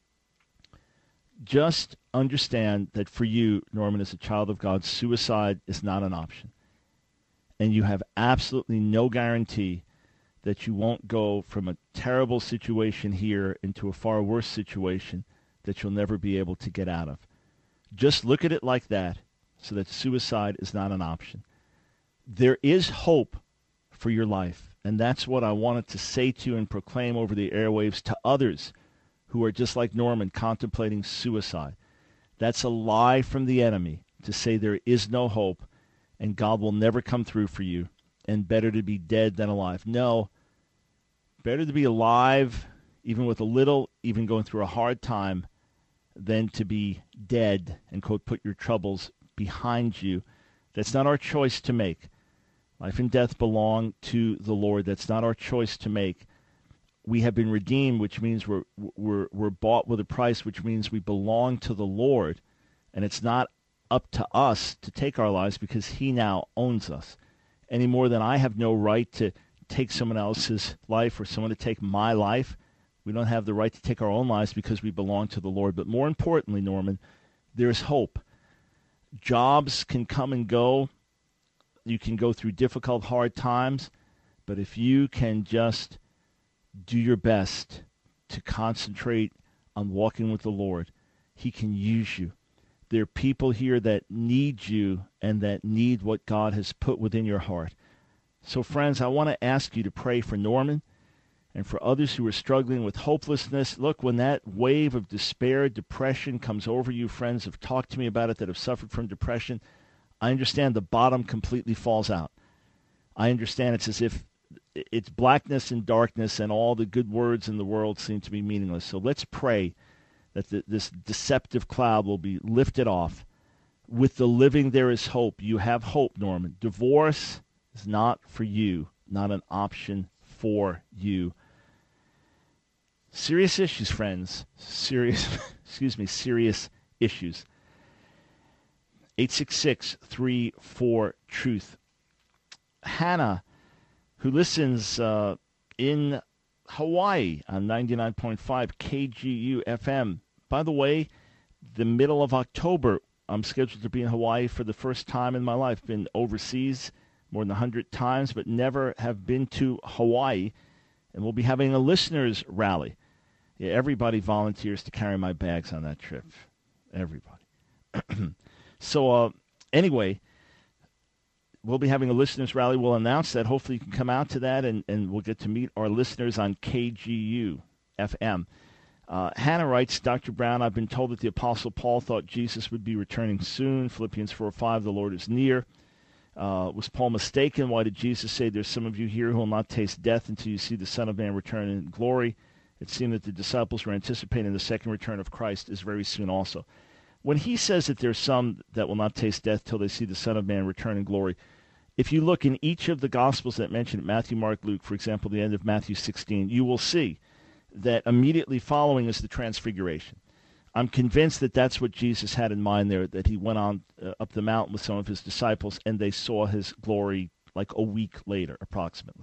Just understand that for you, Norman, as a child of God, suicide is not an option. And you have absolutely no guarantee that you won't go from a terrible situation here into a far worse situation that you'll never be able to get out of. Just look at it like that, so that suicide is not an option. There is hope for your life, and that's what I wanted to say to you and proclaim over the airwaves to others who are just like Norman, contemplating suicide. That's a lie from the enemy to say there is no hope and God will never come through for you, and better to be dead than alive. No, better to be alive, even with a little, even going through a hard time, than to be dead and, quote, put your troubles behind you. That's not our choice to make. Life and death belong to the Lord. That's not our choice to make. We have been redeemed, which means we're we're we're bought with a price, which means we belong to the Lord, and it's not up to us to take our lives because He now owns us. Any more than I have no right to take someone else's life or someone to take my life. We don't have the right to take our own lives because we belong to the Lord. But more importantly, Norman, there's hope. Jobs can come and go. You can go through difficult, hard times. But if you can just do your best to concentrate on walking with the Lord, He can use you. There are people here that need you and that need what God has put within your heart. So, friends, I want to ask you to pray for Norman and for others who are struggling with hopelessness. Look, when that wave of despair, depression comes over you, friends have talked to me about it that have suffered from depression, I understand the bottom completely falls out. I understand it's as if it's blackness and darkness and all the good words in the world seem to be meaningless. So let's pray that the, this deceptive cloud will be lifted off. With the living, there is hope. You have hope, Norman. Divorce is not for you. not an option for you. Serious issues, friends. Serious, excuse me, serious issues. eight six six, three four, truth. Hannah, who listens uh, in Hawaii on ninety-nine point five K G U F M. By the way, the middle of October, I'm scheduled to be in Hawaii for the first time in my life. Been overseas more than one hundred times, but never have been to Hawaii. And we'll be having a listeners' rally. Yeah, everybody volunteers to carry my bags on that trip. Everybody. so, uh, anyway, we'll be having a listeners' rally. We'll announce that. Hopefully you can come out to that, and, and we'll get to meet our listeners on K G U F M. Uh, Hannah writes, Doctor Brown, I've been told that the Apostle Paul thought Jesus would be returning soon. Philippians four five, the Lord is near. Uh, was Paul mistaken? Why did Jesus say, there's some of you here who will not taste death until you see the Son of Man return in glory? It seemed that the disciples were anticipating the second return of Christ is very soon also. When he says that there's some that will not taste death till they see the Son of Man return in glory, if you look in each of the Gospels that mention it, Matthew, Mark, Luke, for example, the end of Matthew sixteen, you will see that immediately following is the transfiguration. I'm convinced that that's what Jesus had in mind there, that he went on uh, up the mountain with some of his disciples, and they saw his glory like a week later, approximately.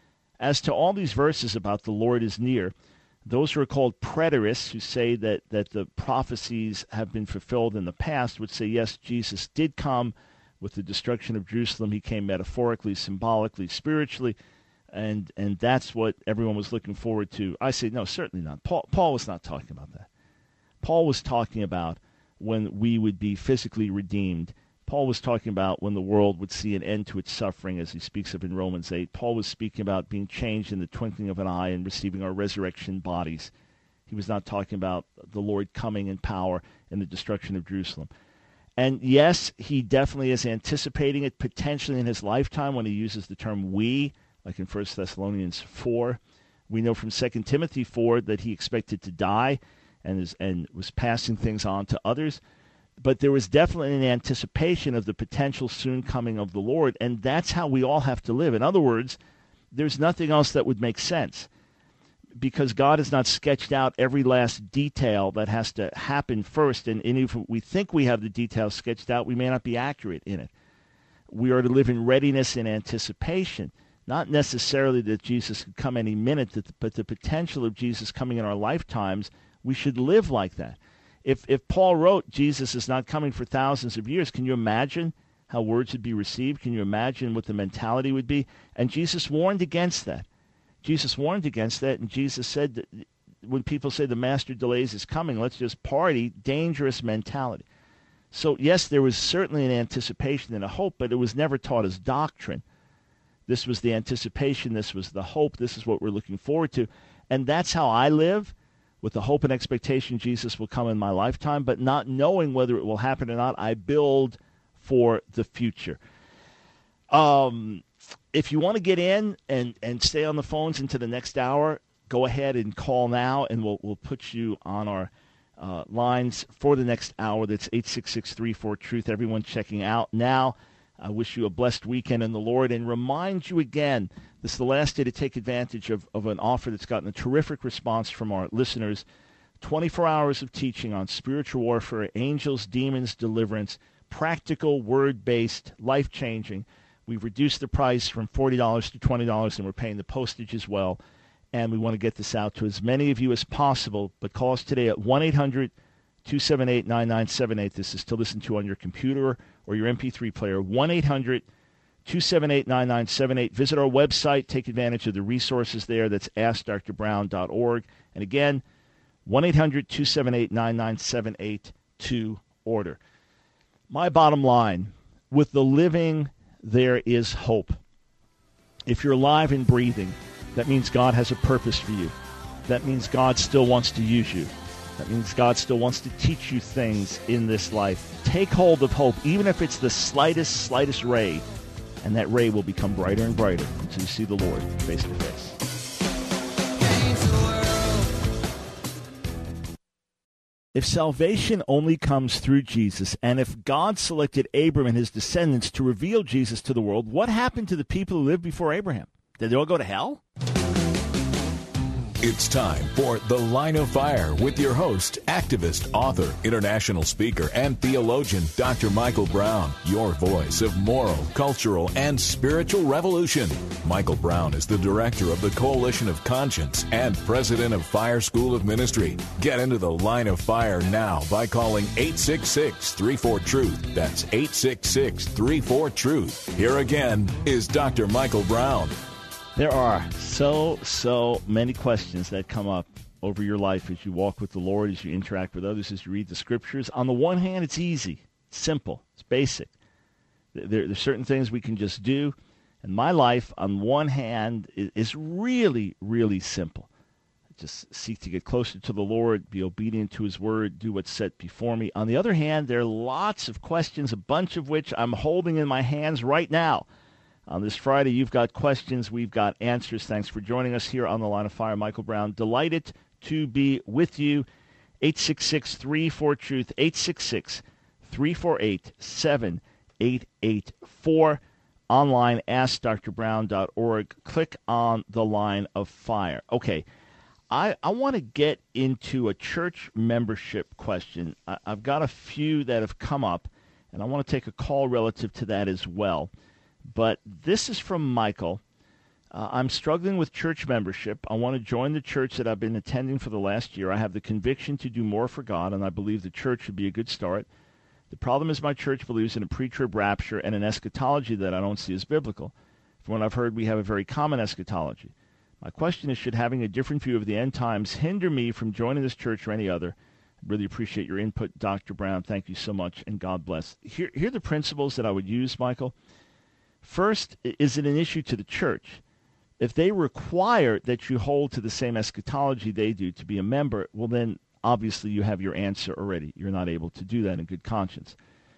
As to all these verses about the Lord is near, those who are called preterists, who say that, that the prophecies have been fulfilled in the past, would say, yes, Jesus did come with the destruction of Jerusalem. He came metaphorically, symbolically, spiritually, and and that's what everyone was looking forward to. I say, no, certainly not. Paul, Paul was not talking about that. Paul was talking about when we would be physically redeemed. Paul was talking about when the world would see an end to its suffering, as he speaks of in Romans eight. Paul was speaking about being changed in the twinkling of an eye and receiving our resurrection bodies. He was not talking about the Lord coming in power and the destruction of Jerusalem. And yes, he definitely is anticipating it potentially in his lifetime when he uses the term we, like in First Thessalonians four. We know from Second Timothy four that he expected to die and is, and was passing things on to others. But there was definitely an anticipation of the potential soon coming of the Lord, and that's how we all have to live. In other words, there's nothing else that would make sense, because God has not sketched out every last detail that has to happen first, and, and if we think we have the details sketched out, we may not be accurate in it. We are to live in readiness and anticipation, not necessarily that Jesus could come any minute, but the potential of Jesus coming in our lifetimes. We should live like that. If if Paul wrote, Jesus is not coming for thousands of years, can you imagine how words would be received? Can you imagine what the mentality would be? And Jesus warned against that. Jesus warned against that, and Jesus said that when people say the master delays his coming, let's just party, dangerous mentality. So yes, there was certainly an anticipation and a hope, but it was never taught as doctrine. This was the anticipation, this was the hope, this is what we're looking forward to. And that's how I live, with the hope and expectation Jesus will come in my lifetime, but not knowing whether it will happen or not. I build for the future. Um, if you want to get in and, and stay on the phones into the next hour, go ahead and call now, and we'll we'll put you on our uh, lines for the next hour. That's eight six six, three four, truth. Everyone checking out now. I wish you a blessed weekend in the Lord, and remind you again, this is the last day to take advantage of, of an offer that's gotten a terrific response from our listeners. twenty-four hours of teaching on spiritual warfare, angels, demons, deliverance, practical, word-based, life-changing. We've reduced the price from forty dollars to twenty dollars, and we're paying the postage as well. And we want to get this out to as many of you as possible. But call us today at one eight hundred, two seven eight, nine nine seven eight. This is to listen to on your computer or your M P three player. one eight hundred, two seven eight, nine nine seven eight. Visit our website. Take advantage of the resources there. That's ask dr brown dot org. And again, one eight hundred, two seven eight, nine nine seven eight to order. My bottom line, with the living, there is hope. If you're alive and breathing, that means God has a purpose for you. That means God still wants to use you. That means God still wants to teach you things in this life. Take hold of hope, even if it's the slightest, slightest ray, and that ray will become brighter and brighter until you see the Lord face to face. If salvation only comes through Jesus, and if God selected Abram and his descendants to reveal Jesus to the world, what happened to the people who lived before Abraham? Did they all go to hell? It's time for The Line of Fire with your host, activist, author, international speaker, and theologian, Doctor Michael Brown, your voice of moral, cultural, and spiritual revolution. Michael Brown is the director of the Coalition of Conscience and president of Fire School of Ministry. Get into The Line of Fire now by calling eight six six, three four, truth. That's eight six six, three four, truth. Here again is Doctor Michael Brown. There are so, so many questions that come up over your life as you walk with the Lord, as you interact with others, as you read the Scriptures. On the one hand, it's easy, it's simple, it's basic. There, there's certain things we can just do. And my life, on one hand, is really, really simple. Just seek to get closer to the Lord, be obedient to His Word, do what's set before me. On the other hand, there are lots of questions, a bunch of which I'm holding in my hands right now. On this Friday, you've got questions, we've got answers. Thanks for joining us here on The Line of Fire. Michael Brown, delighted to be with you. eight six six, three four, truth, eight six six, three four eight, seven eight eight four. Online, ask dr brown dot org. Click on The Line of Fire. Okay, I, I want to get into a church membership question. I, I've got a few that have come up, and I want to take a call relative to that as well. But this is from Michael. Uh, I'm struggling with church membership. I want to join the church that I've been attending for the last year. I have the conviction to do more for God, and I believe the church would be a good start. The problem is my church believes in a pre-trib rapture and an eschatology that I don't see as biblical. From what I've heard, we have a very common eschatology. My question is, should having a different view of the end times hinder me from joining this church or any other? I really appreciate your input, Doctor Brown. Thank you so much, and God bless. Here, here are the principles that I would use, Michael. First, is it an issue to the church? If they require that you hold to the same eschatology they do to be a member, well, then obviously you have your answer already. You're not able to do that in good conscience.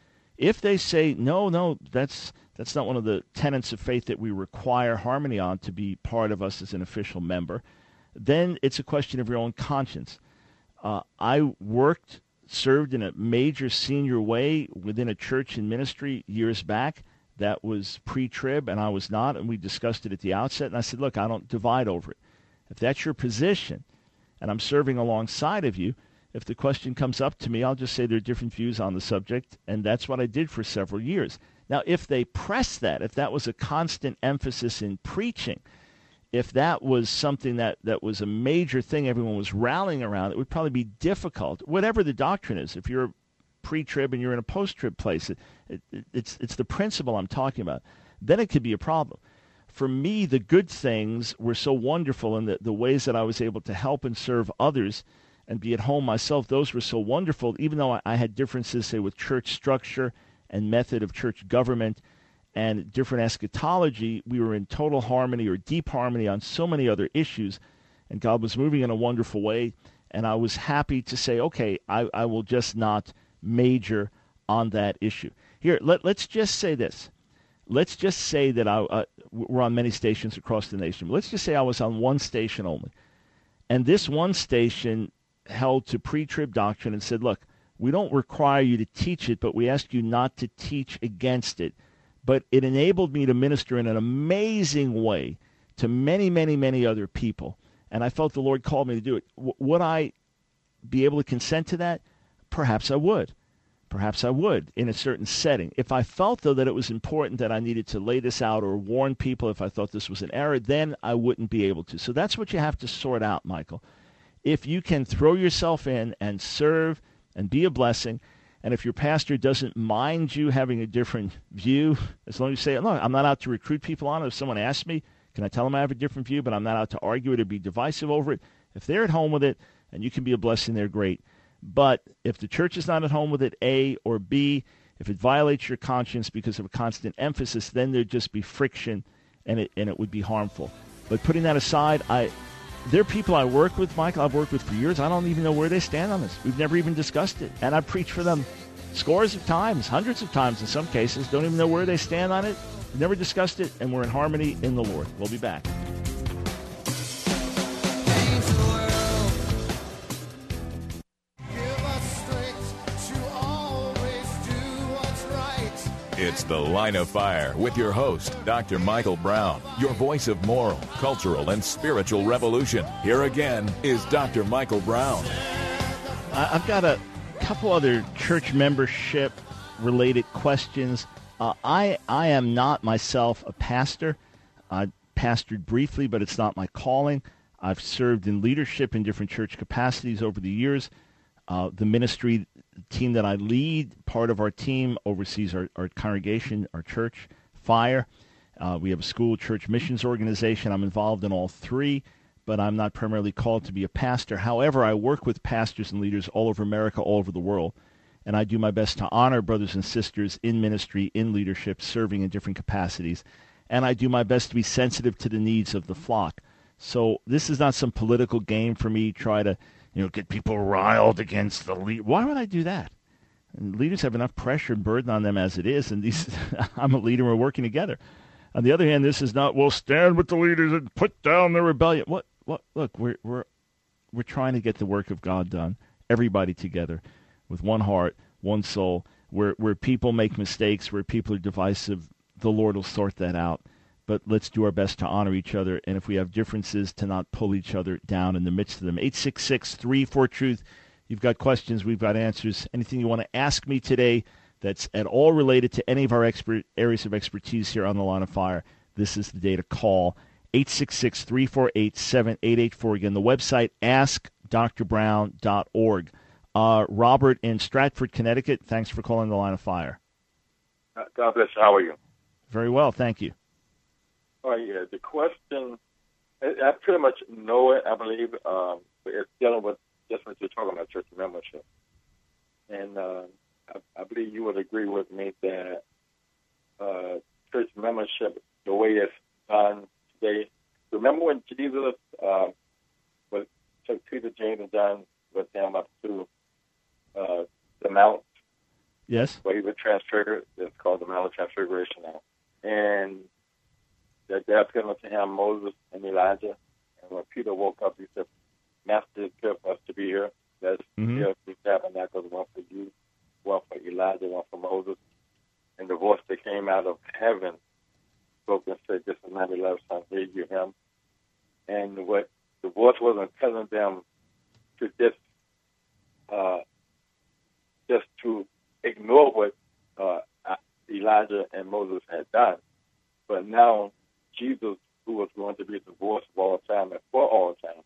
If they say, no, no, that's that's not one of the tenets of faith that we require Harmony on to be part of us as an official member, then it's a question of your own conscience. Uh, I worked, served in a major senior way within a church and ministry years back. That was pre-trib, and I was not, and we discussed it at the outset, and I said, look, I don't divide over it. If that's your position, and I'm serving alongside of you, if the question comes up to me, I'll just say there are different views on the subject, and that's what I did for several years. Now, if they press that, if that was a constant emphasis in preaching, if that was something that, that was a major thing everyone was rallying around, it would probably be difficult, whatever the doctrine is. If you're pre-trib and you're in a post-trib place, it, it, it's it's the principle I'm talking about. Then it could be a problem. For me, the good things were so wonderful, and the, the ways that I was able to help and serve others and be at home myself, those were so wonderful, even though I, I had differences, say, with church structure and method of church government and different eschatology. We were in total harmony or deep harmony on so many other issues, and God was moving in a wonderful way, and I was happy to say, okay, I, I will just not major on that issue. Here, let, let's just say this. Let's just say that I, uh, we're on many stations across the nation. Let's just say I was on one station only. And this one station held to pre-trib doctrine and said, look, we don't require you to teach it, but we ask you not to teach against it. But it enabled me to minister in an amazing way to many, many, many other people. And I felt the Lord called me to do it. W- would I be able to consent to that? Perhaps I would. Perhaps I would in a certain setting. If I felt, though, that it was important that I needed to lay this out or warn people if I thought this was an error, then I wouldn't be able to. So that's what you have to sort out, Michael. If you can throw yourself in and serve and be a blessing, and if your pastor doesn't mind you having a different view, as long as you say, look, I'm not out to recruit people on it. If someone asks me, can I tell them I have a different view, but I'm not out to argue it or be divisive over it. If they're at home with it and you can be a blessing, they're great. But if the church is not at home with it, A, or B, if it violates your conscience because of a constant emphasis, then there'd just be friction, and it and it would be harmful. But putting that aside, I there are people I work with, Michael, I've worked with for years. I don't even know where they stand on this. We've never even discussed it. And I've preached for them scores of times, hundreds of times in some cases, don't even know where they stand on it. We've never discussed it, and we're in harmony in the Lord. We'll be back. It's It's The Line of Fire with your host, Doctor Michael Brown, your voice of moral, cultural, and spiritual revolution. Here again is Doctor Michael Brown. I've got a couple other church membership-related questions. Uh, I I am not myself a pastor. I pastored briefly, but it's not my calling. I've served in leadership in different church capacities over the years. Uh, the ministry team that I lead, part of our team oversees our, our congregation, our church, FIRE. Uh, we have a school church missions organization. I'm involved in all three, but I'm not primarily called to be a pastor. However, I work with pastors and leaders all over America, all over the world, and I do my best to honor brothers and sisters in ministry, in leadership, serving in different capacities, and I do my best to be sensitive to the needs of the flock. So this is not some political game for me, try to you know, get people riled against the lead. Why would I do that? And leaders have enough pressure and burden on them as it is, and these I'm a leader, and we're working together. On the other hand, this is not, well, stand with the leaders and put down the rebellion. What? What? Look, we're we're we're trying to get the work of God done, everybody together, with one heart, one soul. Where where people make mistakes, where people are divisive, the Lord will sort that out. But let's do our best to honor each other, and if we have differences, to not pull each other down in the midst of them. eight six six, three four, truth. You've got questions, we've got answers. Anything you want to ask me today that's at all related to any of our expert areas of expertise here on The Line of Fire, this is the day to call. eight six six, three four eight, seven eight eight four. Again, the website, ask dr brown dot org. Uh, Robert in Stratford, Connecticut, thanks for calling The Line of Fire. God bless you. How are you? Very well, thank you. Oh, yeah. The question, I, I pretty much know it, I believe. Um, it's dealing with just what you're talking about, church membership. And uh, I, I believe you would agree with me that uh, church membership, the way it's done today. Remember when Jesus uh, was, took Peter, James, and John with him up to uh, the Mount? Yes. Where he was transfigured. It's called the Mount of Transfiguration now. And that they appeared unto him, Moses and Elijah. And when Peter woke up, he said, Master, it's good for us to be here. Let's mm-hmm. here two tabernacles, one for you, one for Elijah, one for Moses. And the voice that came out of heaven spoke and said, this is my beloved son, hear you him. And what the voice wasn't telling them to just, uh, just to ignore what uh, Elijah and Moses had done. But now Jesus, who was going to be the voice of all time and for all time,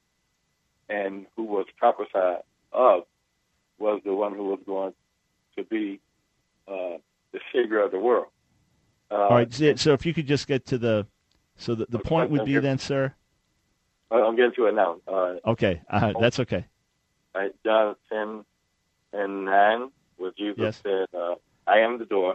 and who was prophesied of, was the one who was going to be uh, the Savior of the world. Uh, all right, so if you could just get to the, so the, the point would be then, sir? I'm getting to it now. Uh, okay, uh, that's okay. Right, John ten and nine, where Jesus yes. said, uh, I am the door.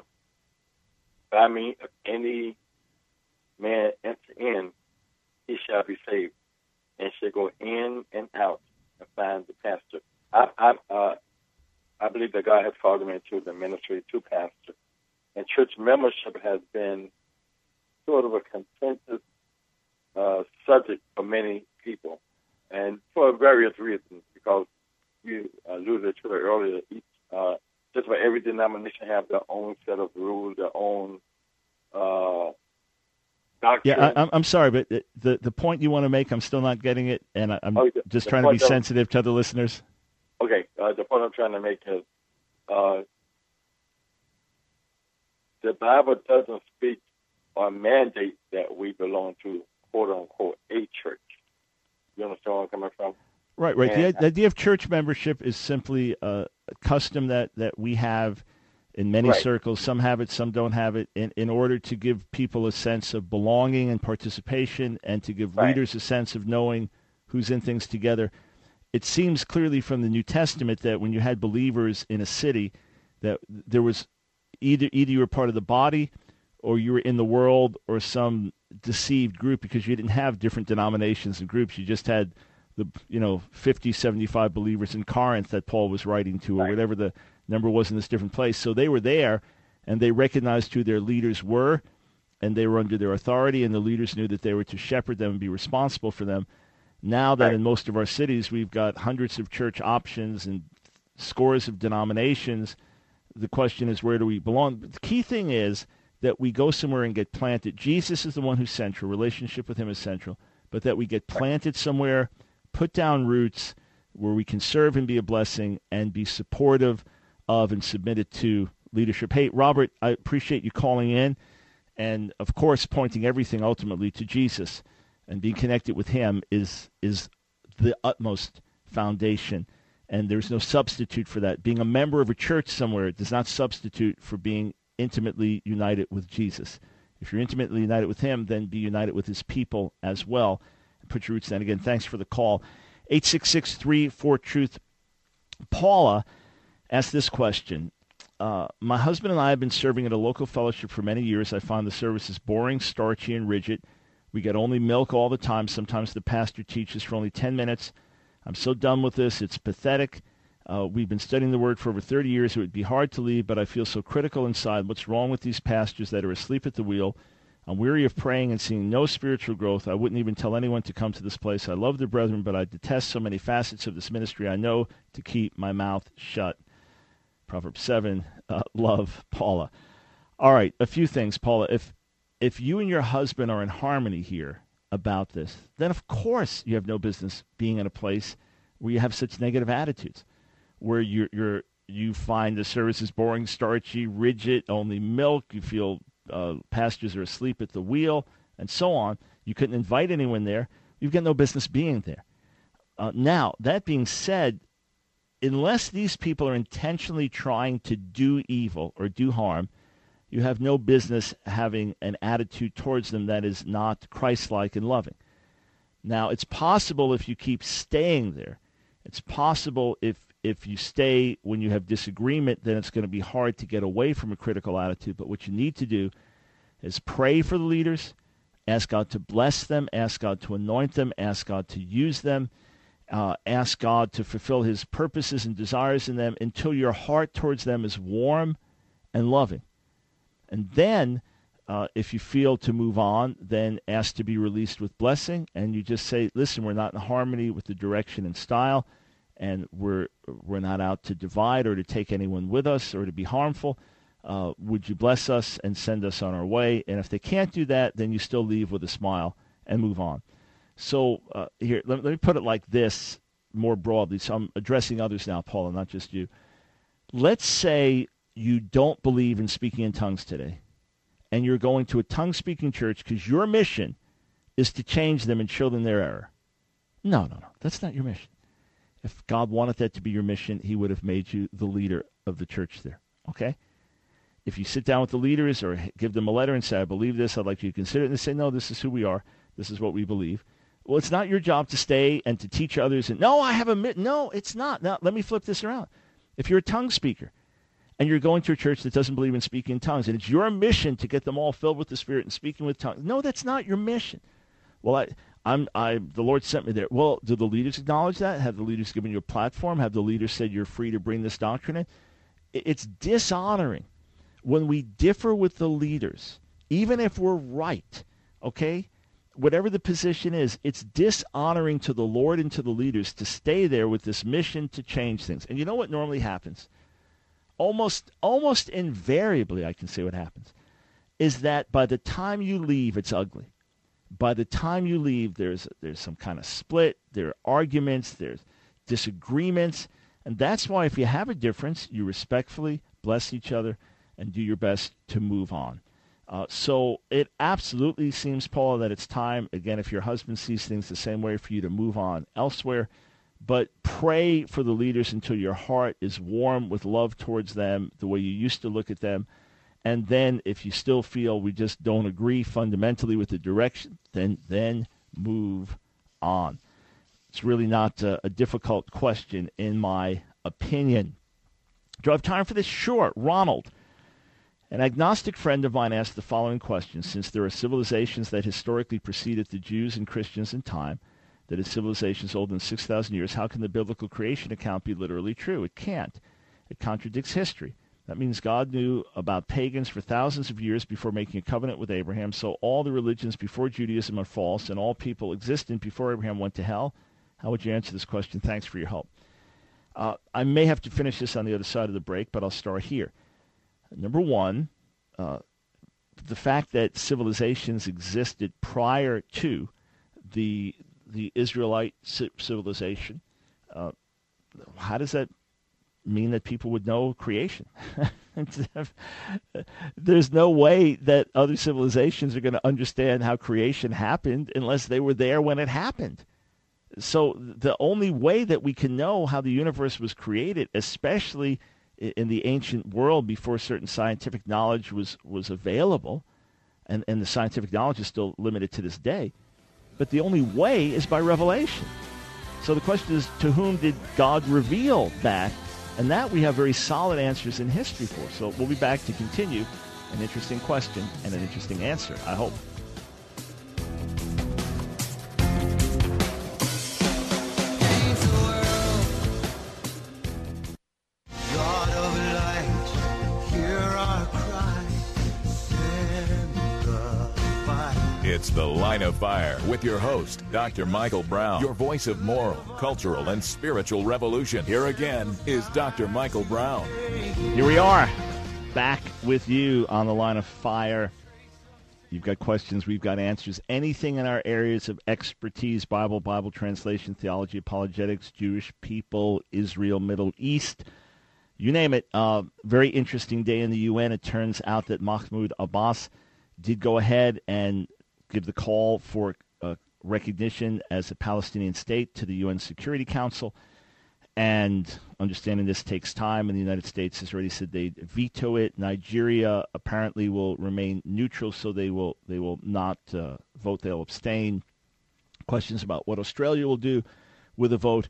By me, if any man enter in, he shall be saved, and shall go in and out and find the pastor. I, I, uh, I believe that God has called me into the ministry to pastor, and church membership has been sort of a contentious uh, subject for many people, and for various reasons, because you alluded to it earlier, each, uh, just about every denomination have their own set of rules, their own uh, doctrine. Yeah, I, I'm sorry, but the the point you want to make, I'm still not getting it, and I, I'm oh, just trying to be sensitive to other listeners. Okay, uh, the point I'm trying to make is uh, the Bible doesn't speak or mandate that we belong to, quote-unquote, a church. You understand where I'm coming from? Right, right. And the, the idea of church membership is simply a custom that, that we have in many right. circles. Some have it, some don't have it, in, in order to give people a sense of belonging and participation, and to give right. leaders a sense of knowing who's in things together. It seems clearly from the New Testament that when you had believers in a city, that there was either either you were part of the body, or you were in the world, or some deceived group, because you didn't have different denominations and groups. You just had the, you know, fifty, seventy-five believers in Corinth that Paul was writing to, or right. whatever the number was in this different place. So they were there, and they recognized who their leaders were, and they were under their authority, and the leaders knew that they were to shepherd them and be responsible for them. Now that right. in most of our cities we've got hundreds of church options and scores of denominations, the question is, where do we belong? But the key thing is that we go somewhere and get planted. Jesus is the one who's central. Relationship with him is central. But that we get planted somewhere, put down roots where we can serve and be a blessing and be supportive of and submitted to leadership. Hey, Robert, I appreciate you calling in and, of course, pointing everything ultimately to Jesus, and being connected with him is is the utmost foundation, and there's no substitute for that. Being a member of a church somewhere does not substitute for being intimately united with Jesus. If you're intimately united with him, then be united with his people as well. And put your roots down. Again, thanks for the call. eight six six, three four, truth. Paula asked this question. Uh, my husband and I have been serving at a local fellowship for many years. I find the services boring, starchy, and rigid. We get only milk all the time. Sometimes the pastor teaches for only ten minutes. I'm so done with this. It's pathetic. Uh, we've been studying the Word for over thirty years. It would be hard to leave, but I feel so critical inside. What's wrong with these pastors that are asleep at the wheel? I'm weary of praying and seeing no spiritual growth. I wouldn't even tell anyone to come to this place. I love the brethren, but I detest so many facets of this ministry. I know to keep my mouth shut. Proverbs seven, uh, love, Paula. All right, a few things, Paula. If if you and your husband are in harmony here about this, then of course you have no business being in a place where you have such negative attitudes, where you're, you're you find the services boring, starchy, rigid, only milk. You feel uh, pastors are asleep at the wheel, and so on. You couldn't invite anyone there. You've got no business being there. Uh, now, that being said, unless these people are intentionally trying to do evil or do harm, you have no business having an attitude towards them that is not Christ-like and loving. Now, it's possible if you keep staying there. It's possible if if you stay when you have disagreement, then it's going to be hard to get away from a critical attitude. But what you need to do is pray for the leaders, ask God to bless them, ask God to anoint them, ask God to use them, uh, ask God to fulfill his purposes and desires in them until your heart towards them is warm and loving. And then, uh, if you feel to move on, then ask to be released with blessing. And you just say, listen, we're not in harmony with the direction and style, and we're we're not out to divide or to take anyone with us or to be harmful. Uh, would you bless us and send us on our way? And if they can't do that, then you still leave with a smile and move on. So uh, here, let, let me put it like this more broadly. So I'm addressing others now, Paula, not just you. Let's say you don't believe in speaking in tongues today, and you're going to a tongue-speaking church because your mission is to change them and show them their error. No, no, no. That's not your mission. If God wanted that to be your mission, he would have made you the leader of the church there, okay? If you sit down with the leaders or give them a letter and say, I believe this, I'd like you to consider it, and they say, no, this is who we are, this is what we believe. Well, it's not your job to stay and to teach others. And, no, I have a – no, it's not. Now, let me flip this around. If you're a tongue speaker and you're going to a church that doesn't believe in speaking in tongues, and it's your mission to get them all filled with the Spirit and speaking with tongues, no, that's not your mission. Well, I – I'm, I, the Lord sent me there. Well, do the leaders acknowledge that? Have the leaders given you a platform? Have the leaders said you're free to bring this doctrine in? It's dishonoring when we differ with the leaders, even if we're right, okay? Whatever the position is, it's dishonoring to the Lord and to the leaders to stay there with this mission to change things. And you know what normally happens? Almost, almost invariably, I can say what happens, is that by the time you leave, it's ugly. By the time you leave, there's there's some kind of split, there are arguments, there's disagreements, and that's why if you have a difference, you respectfully bless each other and do your best to move on. Uh, so it absolutely seems, Paula, that it's time, again, if your husband sees things the same way, for you to move on elsewhere. But pray for the leaders until your heart is warm with love towards them, the way you used to look at them. And then if you still feel we just don't agree fundamentally with the direction, then then move on. It's really not a, a difficult question, in my opinion. Do I have time for this? Sure. Ronald, an agnostic friend of mine, asked the following question. Since there are civilizations that historically preceded the Jews and Christians in time, that is civilizations older than six thousand years, how can the biblical creation account be literally true? It can't. It contradicts history. That means God knew about pagans for thousands of years before making a covenant with Abraham, so all the religions before Judaism are false, and all people existent before Abraham went to hell. How would you answer this question? Thanks for your help. Uh, I may have to finish this on the other side of the break, but I'll start here. Number one, uh, the fact that civilizations existed prior to the the Israelite civilization, uh, how does that mean that people would know creation? There's no way that other civilizations are going to understand how creation happened unless they were there when it happened. So the only way that we can know how the universe was created, especially in the ancient world before certain scientific knowledge was, was available, and, and the scientific knowledge is still limited to this day, but the only way is by revelation. So the question is, to whom did God reveal that? And that we have very solid answers in history for. So we'll be back to continue an interesting question and an interesting answer, I hope. It's The Line of Fire with your host, Doctor Michael Brown, your voice of moral, cultural, and spiritual revolution. Here again is Doctor Michael Brown. Here we are, back with you on The Line of Fire. You've got questions, we've got answers. Anything in our areas of expertise, Bible, Bible translation, theology, apologetics, Jewish people, Israel, Middle East, you name it. Uh, very interesting day in the U N. It turns out that Mahmoud Abbas did go ahead and give the call for uh, recognition as a Palestinian state to the U N Security Council. And understanding this takes time, and the United States has already said they'd veto it. Nigeria apparently will remain neutral, so they will they will not uh, vote. They'll abstain. Questions about what Australia will do with a vote.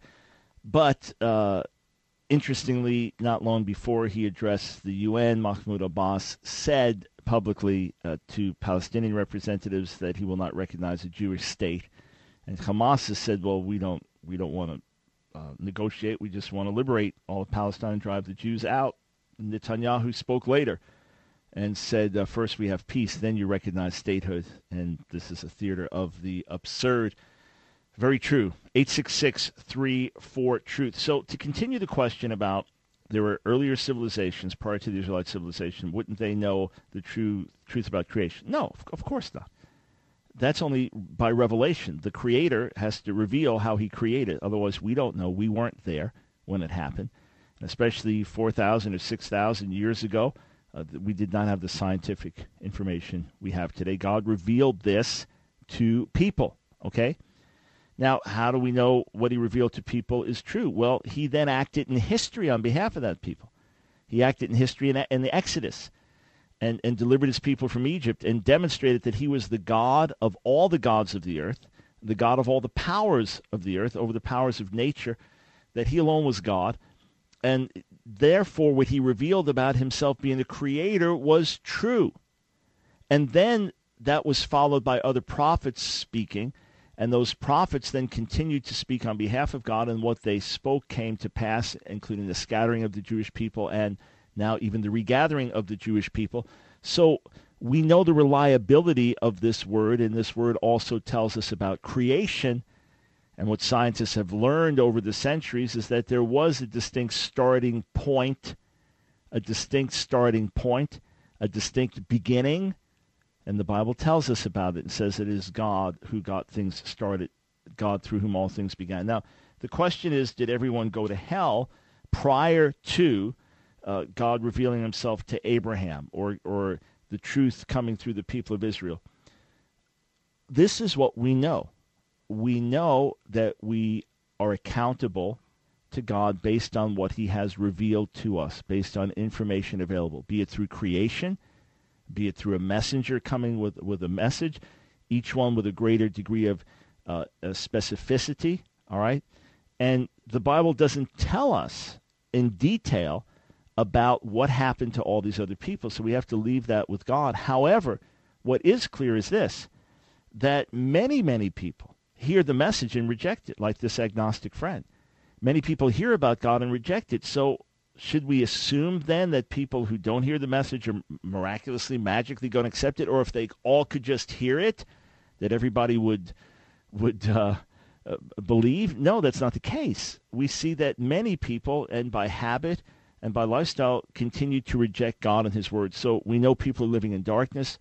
But uh, interestingly, not long before he addressed the U N, Mahmoud Abbas said publicly uh, to Palestinian representatives that he will not recognize a Jewish state. And Hamas has said, well, we don't we don't want to uh, negotiate. We just want to liberate all of Palestine and drive the Jews out. And Netanyahu spoke later and said, uh, first we have peace, then you recognize statehood. And this is a theater of the absurd. Very true. eight six six, three four, truth. So to continue the question about there were earlier civilizations prior to the Israelite civilization. Wouldn't they know the true truth about creation? No, of course not. That's only by revelation. The Creator has to reveal how he created. Otherwise, we don't know. We weren't there when it happened. And especially four thousand or six thousand years ago, uh, we did not have the scientific information we have today. God revealed this to people, okay? Now, how do we know what he revealed to people is true? Well, he then acted in history on behalf of that people. He acted in history in, in the Exodus and, and delivered his people from Egypt and demonstrated that he was the God of all the gods of the earth, the God of all the powers of the earth, over the powers of nature, that he alone was God. And therefore, what he revealed about himself being the creator was true. And then that was followed by other prophets speaking. And those prophets then continued to speak on behalf of God, and what they spoke came to pass, including the scattering of the Jewish people and now even the regathering of the Jewish people. So we know the reliability of this word, and this word also tells us about creation. And what scientists have learned over the centuries is that there was a distinct starting point, a distinct starting point, a distinct beginning. And the Bible tells us about it and says it is God who got things started, God through whom all things began. Now, the question is, did everyone go to hell prior to uh, God revealing himself to Abraham or, or the truth coming through the people of Israel? This is what we know. We know that we are accountable to God based on what he has revealed to us, based on information available, be it through creation, be it through a messenger coming with, with a message, each one with a greater degree of uh, specificity, all right? And the Bible doesn't tell us in detail about what happened to all these other people, so we have to leave that with God. However, what is clear is this, that many, many people hear the message and reject it, like this agnostic friend. Many people hear about God and reject it, so should we assume then that people who don't hear the message are miraculously, magically going to accept it? Or if they all could just hear it, that everybody would would uh, uh, believe? No, that's not the case. We see that many people, and by habit and by lifestyle, continue to reject God and his word. So we know people are living in darkness.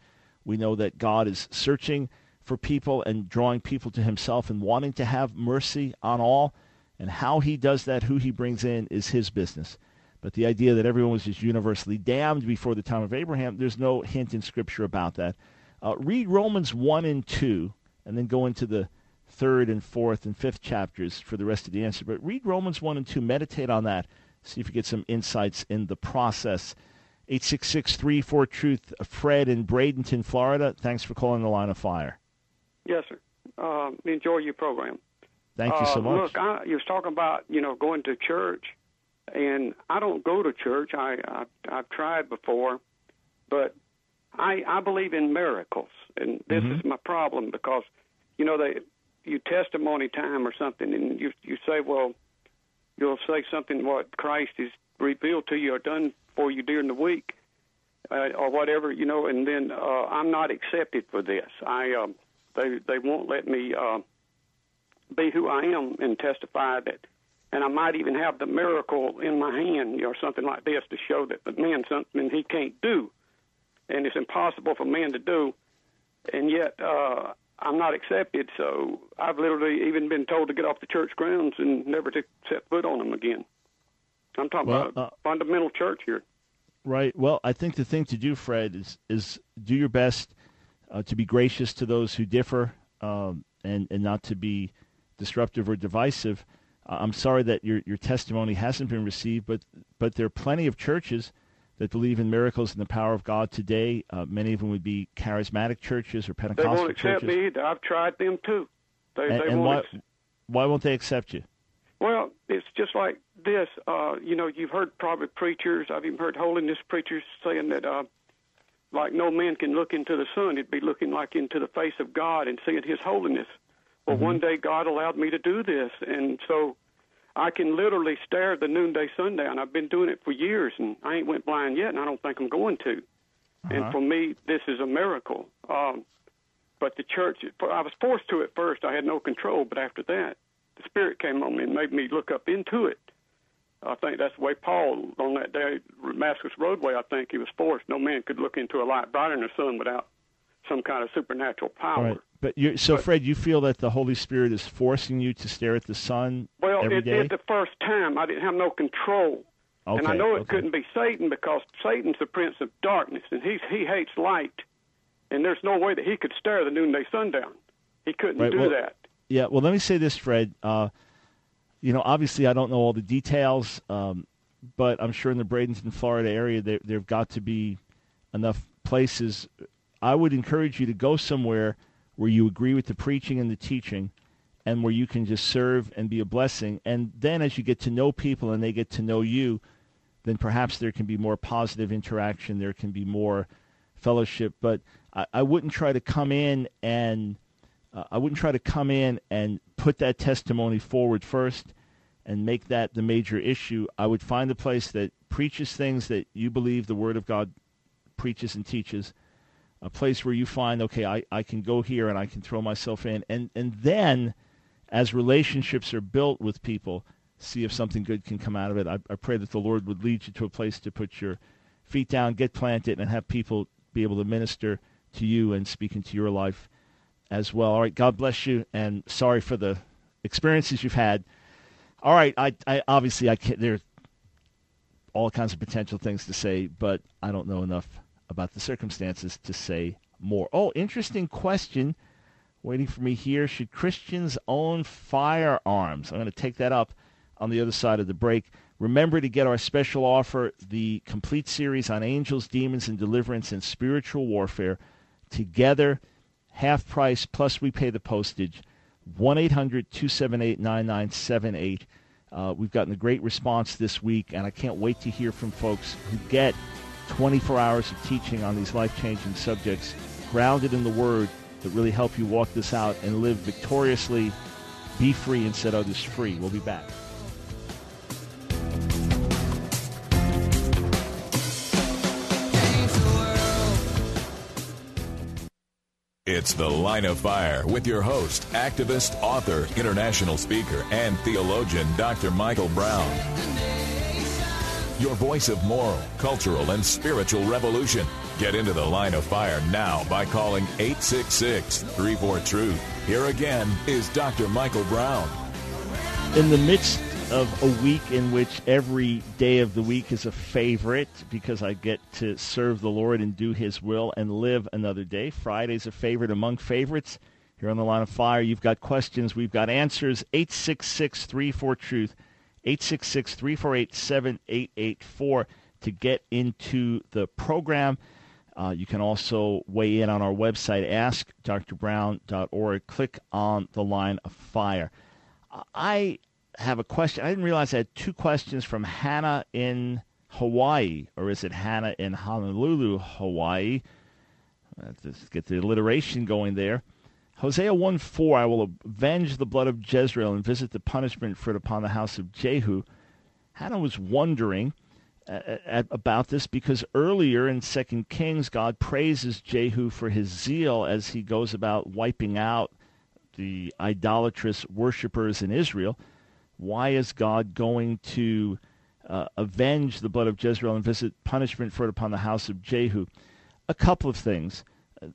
We know that God is searching for people and drawing people to himself and wanting to have mercy on all. And how he does that, who he brings in, is his business. But the idea that everyone was just universally damned before the time of Abraham, there's no hint in Scripture about that. Uh, read Romans one and two, and then go into the third and fourth and fifth chapters for the rest of the answer. But read Romans one and two, meditate on that, see if you get some insights in the process. eight six six, three four, truth. Fred in Bradenton, Florida, thanks for calling the Line of Fire. Yes, sir. Uh, enjoy your program. Thank you so uh, much. Look, I, you was talking about, you know, going to church, and I don't go to church. I, I I've tried before, but I I believe in miracles, and this Mm-hmm. is my problem because, you know, they you testimony time or something, and you you say, well, you'll say something what Christ has revealed to you or done for you during the week, uh, or whatever, you know, and then uh, I'm not accepted for this. I um, they they won't let me. Uh, be who I am and testify that, and I might even have the miracle in my hand, you know, something like this to show that the man something he can't do, and it's impossible for man to do, and yet uh, I'm not accepted. So I've literally even been told to get off the church grounds and never to set foot on them again. I'm talking Well, about uh, fundamental church here. Right. Well, I think the thing to do, Fred, is is do your best uh, to be gracious to those who differ, um, and and not to be disruptive or divisive. Uh, I'm sorry that your your testimony hasn't been received, but but there are plenty of churches that believe in miracles and the power of God today. Uh, many of them would be charismatic churches or They Pentecostal won't accept churches. me either. I've tried them too. They, and they and won't why accept. why won't they accept you? Well, it's just like this. Uh, you know, you've heard probably preachers, I've even heard holiness preachers saying that, uh, like no man can look into the sun. It'd be looking like into the face of God and seeing his holiness. Well, Mm-hmm. one day God allowed me to do this, and so I can literally stare at the noonday sundown. I've been doing it for years, and I ain't went blind yet, and I don't think I'm going to. Uh-huh. And for me, this is a miracle. Um, but the church, I was forced to at first. I had no control, but after that, the Spirit came on me and made me look up into it. I think that's the way Paul, on that day, Damascus roadway, I think he was forced. No man could look into a light brighter than the sun without some kind of supernatural power. All right. But you're, so, But- Fred, you feel that the Holy Spirit is forcing you to stare at the sun Well, every it day? did the first time. I didn't have no control. Okay, and I know it okay. couldn't be Satan because Satan's the prince of darkness, and he's, he hates light. And there's no way that he could stare the noonday sundown. He couldn't Right, do well- that. Yeah, well, let me say this, Fred. Uh, you know, obviously, I don't know all the details, um, but I'm sure in the Bradenton, Florida area, there there have got to be enough places. I would encourage you to go somewhere where you agree with the preaching and the teaching, and where you can just serve and be a blessing. And then, as you get to know people and they get to know you, then perhaps there can be more positive interaction. There can be more fellowship. But I, I wouldn't try to come in and Uh, I wouldn't try to come in and put that testimony forward first and make that the major issue. I would find a place that preaches things that you believe the Word of God preaches and teaches, a place where you find, okay, I, I can go here and I can throw myself in. And, and then, as relationships are built with people, see if something good can come out of it. I, I pray that the Lord would lead you to a place to put your feet down, get planted, and have people be able to minister to you and speak into your life as well. All right, God bless you, and sorry for the experiences you've had. All right, I, I obviously I can't. There are all kinds of potential things to say, but I don't know enough about the circumstances to say more. Oh, interesting question waiting for me here. Should Christians own firearms? I'm going to take that up on the other side of the break. Remember to get our special offer, the complete series on angels, demons, and deliverance and spiritual warfare together. Half price, plus we pay the postage, one eight hundred two seven eight nine nine seven eight. Uh, we've gotten a great response this week, and I can't wait to hear from folks who get twenty-four hours of teaching on these life-changing subjects, grounded in the Word, that really help you walk this out and live victoriously, be free, and set others free. We'll be back. It's The Line of Fire with your host, activist, author, international speaker, and theologian, Doctor Michael Brown. Your voice of moral, cultural, and spiritual revolution. Get into the line of fire now by calling eight six six, three four, truth. Here again is Doctor Michael Brown. In the midst of a week in which every day of the week is a favorite because I get to serve the Lord and do His will and live another day, Friday's a favorite among favorites. Here on the line of fire, you've got questions, we've got answers. eight six six, three four, truth. eight six six, three four eight, seven eight eight four to get into the program. Uh, you can also weigh in on our website, ask dr brown dot org. Click on the line of fire. I have a question. I didn't realize I had two questions from Hannah in Hawaii, or is it Hannah in Honolulu, Hawaii? Let's get the alliteration going there. Hosea one four, I will avenge the blood of Jezreel and visit the punishment for it upon the house of Jehu. Hannah was wondering uh, at, about this because earlier in Second Kings, God praises Jehu for his zeal as he goes about wiping out the idolatrous worshipers in Israel. Why is God going to uh, avenge the blood of Jezreel and visit punishment for it upon the house of Jehu? A couple of things. Uh,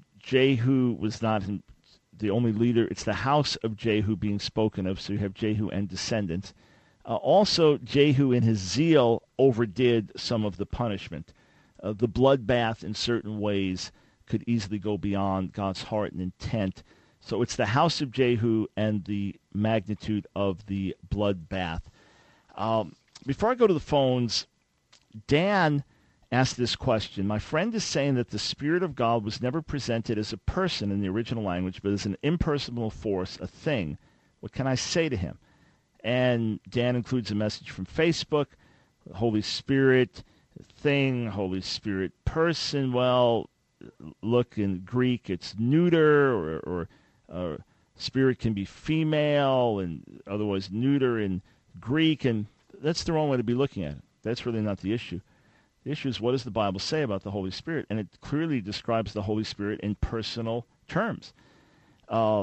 Jehu was not the only leader. It's the house of Jehu being spoken of, so you have Jehu and descendants. Uh, also, Jehu in his zeal overdid some of the punishment. Uh, the bloodbath in certain ways could easily go beyond God's heart and intent. So it's the house of Jehu and the magnitude of the bloodbath. Um, before I go to the phones, Dan asked this question. My friend is saying that the Spirit of God was never presented as a person in the original language, but as an impersonal force, a thing. What can I say to him? And Dan includes a message from Facebook. Holy Spirit thing, Holy Spirit person. Well, look, in Greek it's neuter, or, or uh, spirit can be female, and otherwise neuter in Greek, and that's the wrong way to be looking at it. That's really not the issue. The issue is, what does the Bible say about the Holy Spirit? And it clearly describes the Holy Spirit in personal terms. Uh,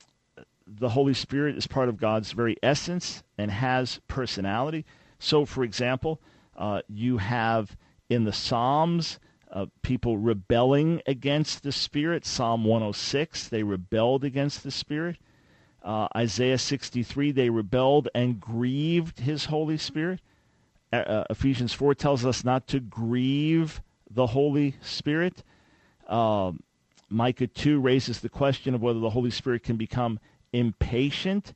the Holy Spirit is part of God's very essence and has personality. So, for example, uh, you have in the Psalms uh, people rebelling against the Spirit. Psalm one oh six, they rebelled against the Spirit. Uh, Isaiah sixty-three, they rebelled and grieved His Holy Spirit. Uh, Ephesians four tells us not to grieve the Holy Spirit. Uh, Micah two raises the question of whether the Holy Spirit can become impatient.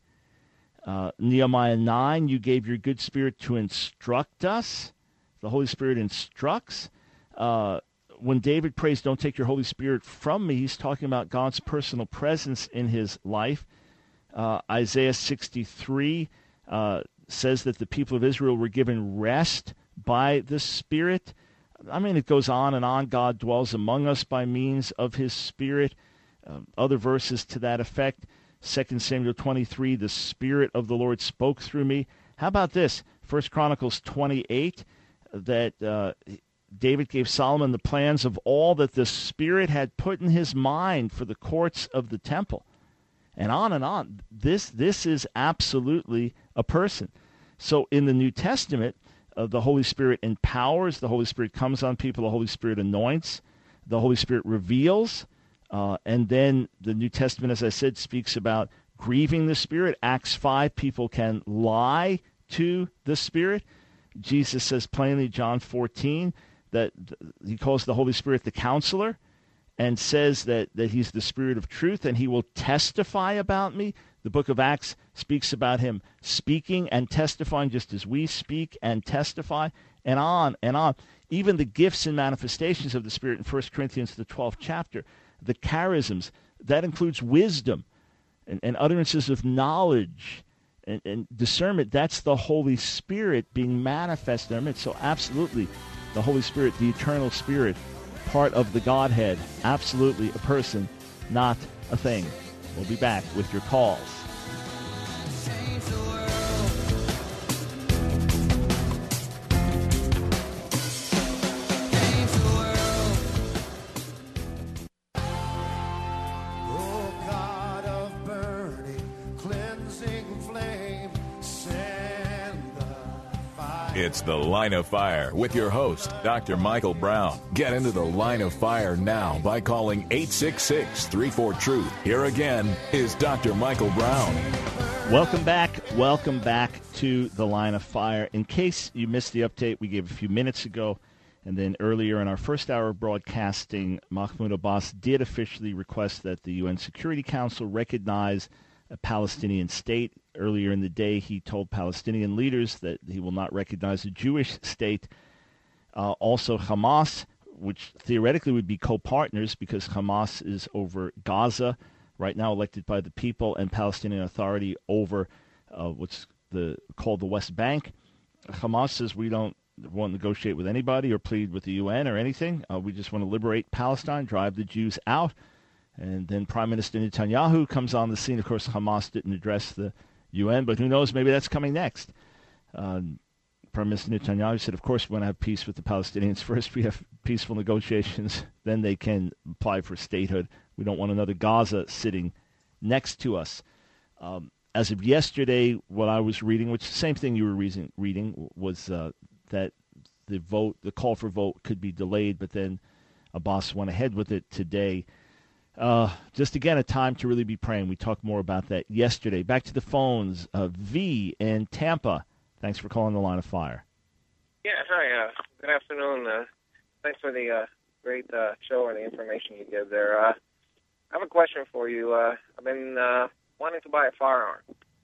Uh, Nehemiah nine, you gave your good Spirit to instruct us. The Holy Spirit instructs. Uh, when David prays, don't take your Holy Spirit from me, he's talking about God's personal presence in his life. Uh, Isaiah sixty-three uh, says that the people of Israel were given rest by the Spirit. I mean, it goes on and on. God dwells among us by means of His Spirit. Uh, other verses to that effect. Second Samuel twenty-three, the Spirit of the Lord spoke through me. How about this? First Chronicles twenty-eight, that uh, David gave Solomon the plans of all that the Spirit had put in his mind for the courts of the temple. And on and on. This this is absolutely a person. So in the New Testament, uh, the Holy Spirit empowers. The Holy Spirit comes on people. The Holy Spirit anoints. The Holy Spirit reveals. Uh, and then the New Testament, as I said, speaks about grieving the Spirit. Acts five, people can lie to the Spirit. Jesus says plainly, John fourteen, that he calls the Holy Spirit the counselor, and says that, that he's the Spirit of truth, and he will testify about me. The book of Acts speaks about him speaking and testifying just as we speak and testify, and on and on. Even the gifts and manifestations of the Spirit in First Corinthians, the twelfth chapter, the charisms, that includes wisdom and, and utterances of knowledge and, and discernment. That's the Holy Spirit being manifested in our midst. So absolutely, the Holy Spirit, the eternal Spirit, part of the Godhead, absolutely a person, not a thing. We'll be back with your calls. Fire. It's The Line of Fire with your host, Doctor Michael Brown. Get into The Line of Fire now by calling eight six six, three four, truth. Here again is Doctor Michael Brown. Welcome back. Welcome back to The Line of Fire. In case you missed the update we gave a few minutes ago, and then earlier in our first hour of broadcasting, Mahmoud Abbas did officially request that the U N Security Council recognize a Palestinian state. Earlier in the day, he told Palestinian leaders that he will not recognize a Jewish state. Uh, also, Hamas, which theoretically would be co-partners because Hamas is over Gaza, right now elected by the people, and Palestinian Authority over uh, what's the called the West Bank. Hamas says we don't want to negotiate with anybody or plead with the U N or anything. Uh, we just want to liberate Palestine, drive the Jews out. And then Prime Minister Netanyahu comes on the scene. Of course, Hamas didn't address the U N, but who knows, maybe that's coming next. Uh, Prime Minister Netanyahu said, of course, we want to have peace with the Palestinians. First, we have peaceful negotiations. Then they can apply for statehood. We don't want another Gaza sitting next to us. Um, as of yesterday, what I was reading, which is the same thing you were reading, reading was uh, that the vote, the call for vote could be delayed, but then Abbas went ahead with it today. Uh, just again, a time to really be praying. We talked more about that yesterday. Back to the phones. Uh, V in Tampa. Thanks for calling The Line of Fire. Yeah, hi. Uh, good afternoon. Uh, thanks for the uh, great uh, show and the information you give there. Uh, I have a question for you. Uh, I've been uh, wanting to buy a firearm.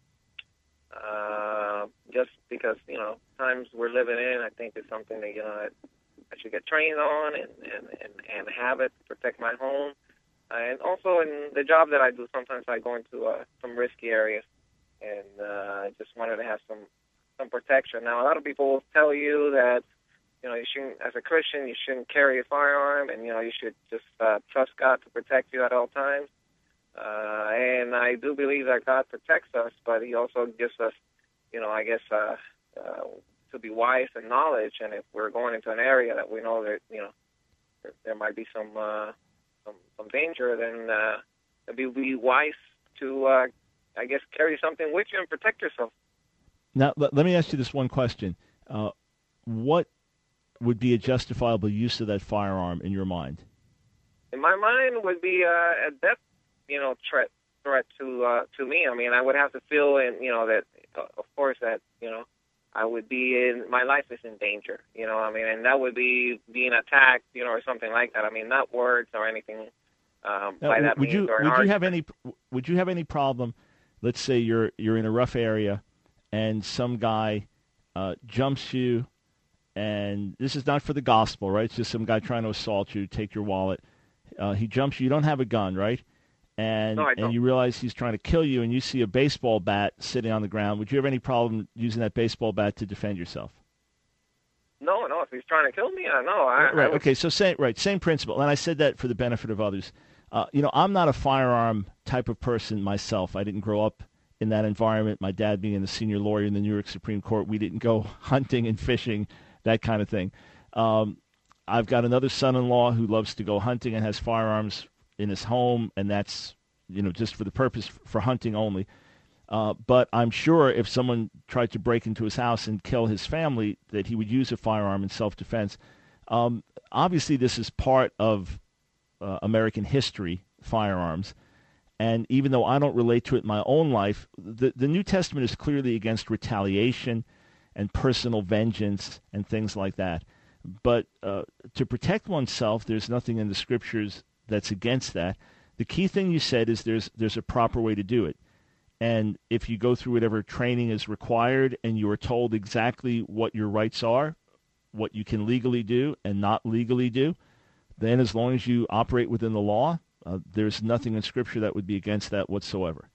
Uh, just because, you know, times we're living in, I think it's something that, you know, that I should get trained on and, and, and, and have it to protect my home. Uh, and also in the job that I do, sometimes I go into uh, some risky areas, and uh, I just wanted to have some, some protection. Now, a lot of people will tell you that, you know, you shouldn't, as a Christian, you shouldn't carry a firearm, and, you know, you should just uh, trust God to protect you at all times. Uh, and I do believe that God protects us, but he also gives us, you know, I guess, uh, uh, to be wise and knowledge. And if we're going into an area that we know that, you know, there, there might be some... Uh, Some, some danger, then uh, it'd be, be wise to, uh, I guess, carry something with you and protect yourself. Now, let, let me ask you this one question. Uh, what would be a justifiable use of that firearm in your mind? In my mind would be uh, a death, you know, threat threat to uh, to me. I mean, I would have to feel, in, you know, that, uh, of course, that, you know, I would be in, my life is in danger, you know, I mean, and that would be being attacked, you know, or something like that. I mean, not words or anything um, now, by that would means. You, or would an you have any, would you have any problem, let's say you're, you're in a rough area and some guy uh, jumps you, and this is not for the gospel, right? It's just some guy trying to assault you, take your wallet. Uh, he jumps you. You don't have a gun, right? And, no, I don't. and you realize he's trying to kill you, and you see a baseball bat sitting on the ground. Would you have any problem using that baseball bat to defend yourself? No, no. If he's trying to kill me, I know. I, right. I would... Okay. So same. Right. Same principle. And I said that for the benefit of others. Uh, you know, I'm not a firearm type of person myself. I didn't grow up in that environment. My dad being a senior lawyer in the New York Supreme Court, we didn't go hunting and fishing, that kind of thing. Um, I've got another son-in-law who loves to go hunting and has firearms in his home, and that's, you know, just for the purpose for hunting only. Uh, but I'm sure if someone tried to break into his house and kill his family, that he would use a firearm in self-defense. Um, obviously, this is part of uh, American history, firearms. And even though I don't relate to it in my own life, the, the New Testament is clearly against retaliation and personal vengeance and things like that. But uh, to protect oneself, there's nothing in the Scriptures that's against that. The key thing you said is there's there's a proper way to do it. And if you go through whatever training is required and you are told exactly what your rights are, what you can legally do and not legally do, then as long as you operate within the law, uh, there's nothing in Scripture that would be against that whatsoever.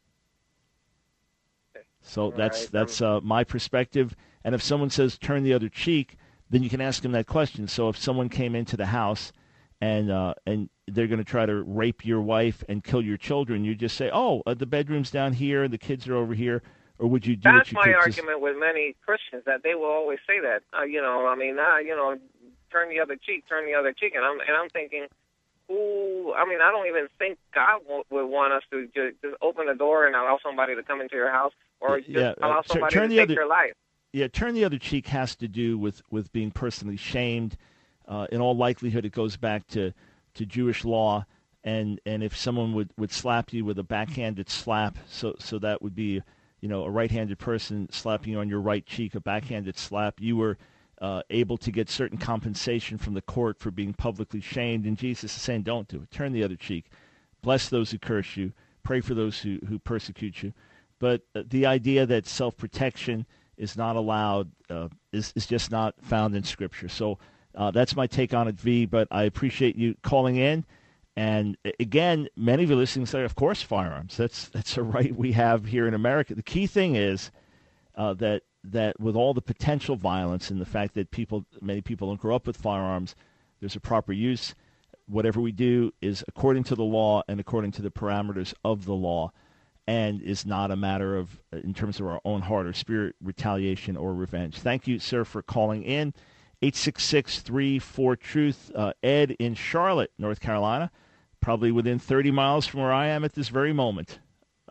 Okay. So All that's right. that's uh, my perspective. And if someone says turn the other cheek, then you can ask them that question. So if someone came into the house and uh, and they're going to try to rape your wife and kill your children, you just say, oh, uh, the bedroom's down here, the kids are over here, or would you do That's what you my could argument just... with many Christians, that they will always say that. Uh, you know, I mean, uh, you know, turn the other cheek, turn the other cheek. And I'm, and I'm thinking, who, I mean, I don't even think God w- would want us to just, just open the door and allow somebody to come into your house or just Yeah, uh, allow tur- somebody turn to the take other- your life. Yeah, turn the other cheek has to do with, with being personally shamed. Uh, in all likelihood, it goes back to, to Jewish law, and, and if someone would, would slap you with a backhanded slap, so so that would be, you know, a right-handed person slapping you on your right cheek, a backhanded slap, you were uh, able to get certain compensation from the court for being publicly shamed, and Jesus is saying, don't do it. Turn the other cheek. Bless those who curse you. Pray for those who, who persecute you. But uh, the idea that self-protection is not allowed uh, is, is just not found in Scripture. So uh, that's my take on it, V, but I appreciate you calling in. And again, many of you listening say, of course, firearms. That's that's a right we have here in America. The key thing is uh, that that with all the potential violence and the fact that people, many people don't grow up with firearms, there's a proper use. Whatever we do is according to the law and according to the parameters of the law, and is not a matter of, in terms of our own heart or spirit, retaliation or revenge. Thank you, sir, for calling in. eight six six, three four, truth. Uh, Ed in Charlotte, North Carolina, probably within thirty miles from where I am at this very moment.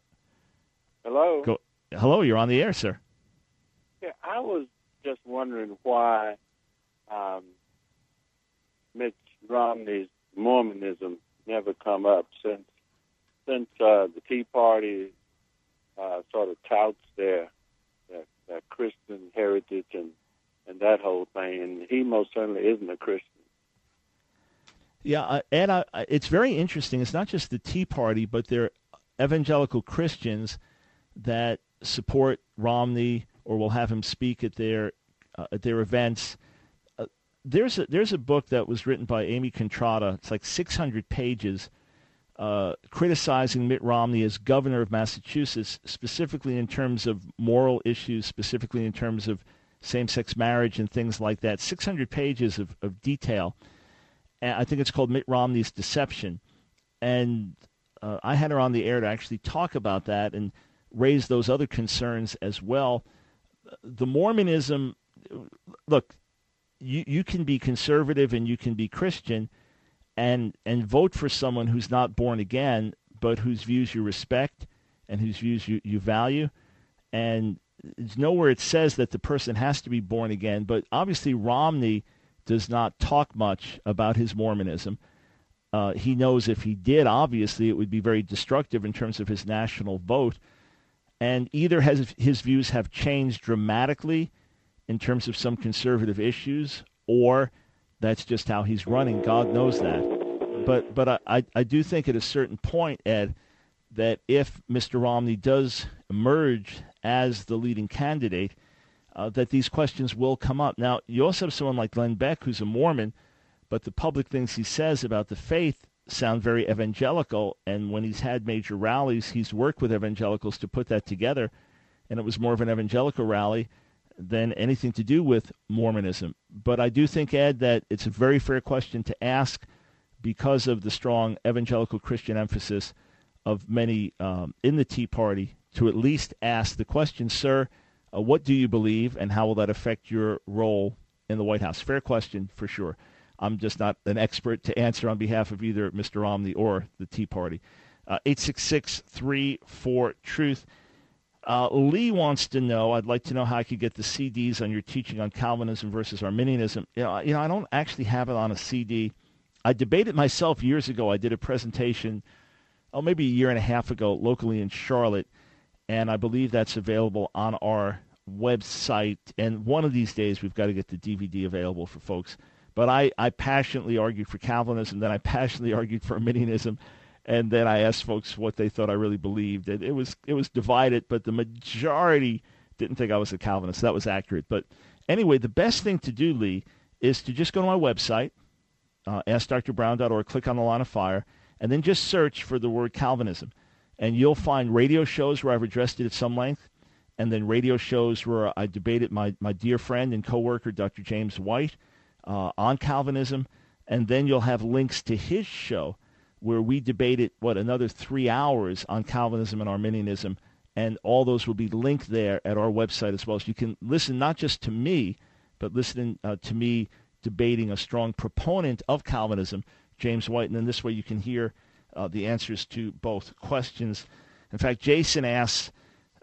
Hello. Go, hello, you're on the air, sir. Yeah, I was just wondering why um, Mitt Romney's Mormonism never come up since since uh, the Tea Party uh, sort of touts their, their, their Christian heritage and, and that whole thing, and he most certainly isn't a Christian. Yeah, uh, Ed, I, it's very interesting. It's not just the Tea Party, but they're evangelical Christians that support Romney or will have him speak at their uh, at their events. Uh, there's a, there's a book that was written by Amy Contrada. It's like six hundred pages, uh, criticizing Mitt Romney as governor of Massachusetts, specifically in terms of moral issues, specifically in terms of same-sex marriage and things like that. six hundred pages of, of detail. And I think it's called Mitt Romney's Deception. And uh, I had her on the air to actually talk about that and raise those other concerns as well. The Mormonism, look, you, you can be conservative and you can be Christian and, and vote for someone who's not born again, but whose views you respect and whose views you, you value. And it's nowhere it says that the person has to be born again, but obviously Romney does not talk much about his Mormonism. Uh, he knows if he did, obviously, it would be very destructive in terms of his national vote. And either has his views have changed dramatically in terms of some conservative issues, or that's just how he's running. God knows that. But but I, I do think at a certain point, Ed, that if Mister Romney does emerge as the leading candidate, Uh, that these questions will come up. Now, you also have someone like Glenn Beck, who's a Mormon, but the public things he says about the faith sound very evangelical, and when he's had major rallies, he's worked with evangelicals to put that together, and it was more of an evangelical rally than anything to do with Mormonism. But I do think, Ed, that it's a very fair question to ask because of the strong evangelical Christian emphasis of many um, in the Tea Party to at least ask the question, sir, Uh, what do you believe, and how will that affect your role in the White House? Fair question, for sure. I'm just not an expert to answer on behalf of either Mister Romney or the Tea Party. Uh, eight six six, three four, truth. Uh, Lee wants to know, I'd like to know how I could get the C Ds on your teaching on Calvinism versus Arminianism. You know, you know, I don't actually have it on a C D. I debated myself years ago. I did a presentation, oh, maybe a year and a half ago, locally in Charlotte, and I believe that's available on our website. And one of these days, we've got to get the D V D available for folks. But I, I passionately argued for Calvinism, then I passionately argued for Arminianism, and then I asked folks what they thought I really believed. And it was it was divided, but the majority didn't think I was a Calvinist. That was accurate. But anyway, the best thing to do, Lee, is to just go to my website, uh, ask dr brown dot org, click on the Line of Fire, and then just search for the word Calvinism. And you'll find radio shows where I've addressed it at some length, and then radio shows where I debated my, my dear friend and coworker, Doctor James White, uh, on Calvinism. And then you'll have links to his show where we debated, what, another three hours on Calvinism and Arminianism. And all those will be linked there at our website as well. So you can listen not just to me, but listen uh, to me debating a strong proponent of Calvinism, James White. And then this way you can hear Uh, the answers to both questions. In fact, Jason asks,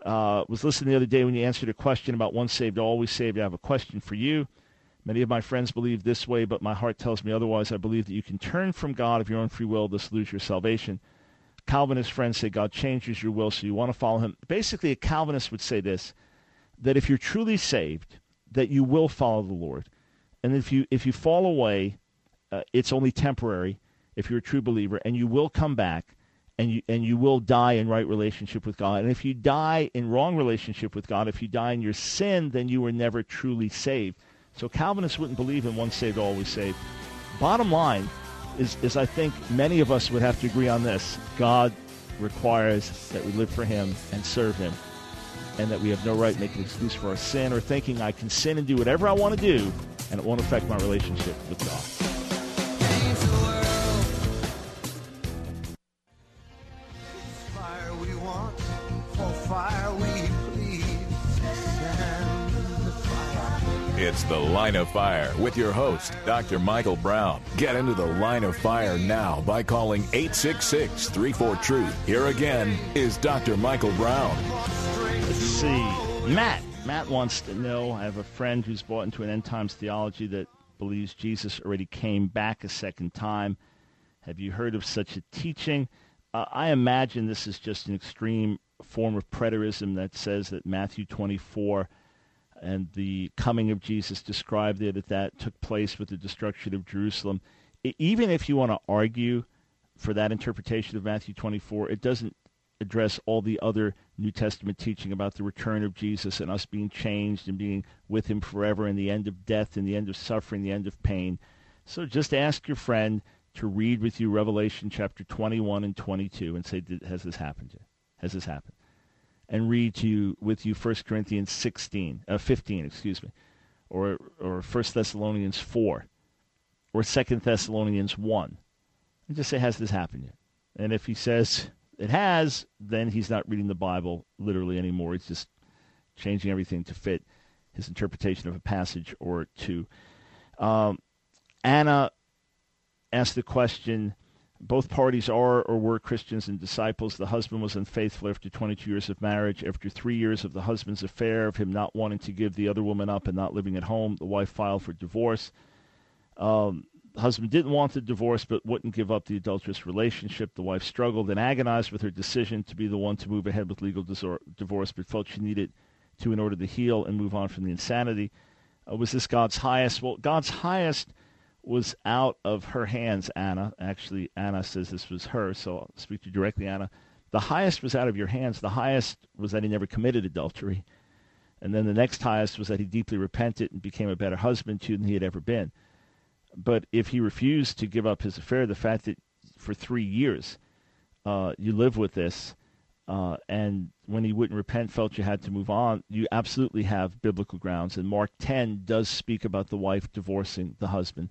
Uh, was listening the other day when you answered a question about once saved, always saved. I have a question for you. Many of my friends believe this way, but my heart tells me otherwise. I believe that you can turn from God of your own free will, thus lose your salvation. Calvinist friends say God changes your will, so you want to follow him. Basically, a Calvinist would say this, that if you're truly saved, that you will follow the Lord. And if you if you fall away, uh, it's only temporary if you're a true believer, and you will come back, and you and you will die in right relationship with God. And if you die in wrong relationship with God, if you die in your sin, then you were never truly saved. So Calvinists wouldn't believe in once saved, always saved. Bottom line is, is I think many of us would have to agree on this. God requires that we live for him and serve him, and that we have no right to make an excuse for our sin or thinking I can sin and do whatever I want to do, and it won't affect my relationship with God. Fire we want, for fire we plead. Stand in the fire. It's The Line of Fire with your host, Doctor Michael Brown. Get into the Line of Fire now by calling eight six six, three four, truth. Here again is Doctor Michael Brown. Let's see. Matt. Matt wants to know, I have a friend who's bought into an end times theology that believes Jesus already came back a second time. Have you heard of such a teaching? Uh, I imagine this is just an extreme form of preterism that says that Matthew twenty-four and the coming of Jesus described there, that that took place with the destruction of Jerusalem. I, even if you want to argue for that interpretation of Matthew twenty-four, it doesn't address all the other New Testament teaching about the return of Jesus and us being changed and being with him forever, and the end of death and the end of suffering, the end of pain. So just ask your friend to read with you Revelation chapter twenty-one and twenty-two and say, has this happened yet? Has this happened? And read to you with you First Corinthians sixteen, uh, fifteen, excuse me, or or First Thessalonians four, or Second Thessalonians one. And just say, has this happened yet? And if he says it has, then he's not reading the Bible literally anymore. He's just changing everything to fit his interpretation of a passage or two. Um, Anna asked the question, both parties are or were Christians and disciples. The husband was unfaithful after twenty-two years of marriage. After three years of the husband's affair, of him not wanting to give the other woman up and not living at home, the wife filed for divorce. Um, The husband didn't want the divorce but wouldn't give up the adulterous relationship. The wife struggled and agonized with her decision to be the one to move ahead with legal disor- divorce, but felt she needed to in order to heal and move on from the insanity. Uh, was this God's highest? Well, God's highest was out of her hands, Anna. Actually, Anna says this was her, so I'll speak to you directly, Anna. The highest was out of your hands. The highest was that he never committed adultery. And then the next highest was that he deeply repented and became a better husband to you than he had ever been. But if he refused to give up his affair, the fact that for three years uh, you live with this, uh, and when he wouldn't repent, felt you had to move on, you absolutely have biblical grounds. And Mark ten does speak about the wife divorcing the husband.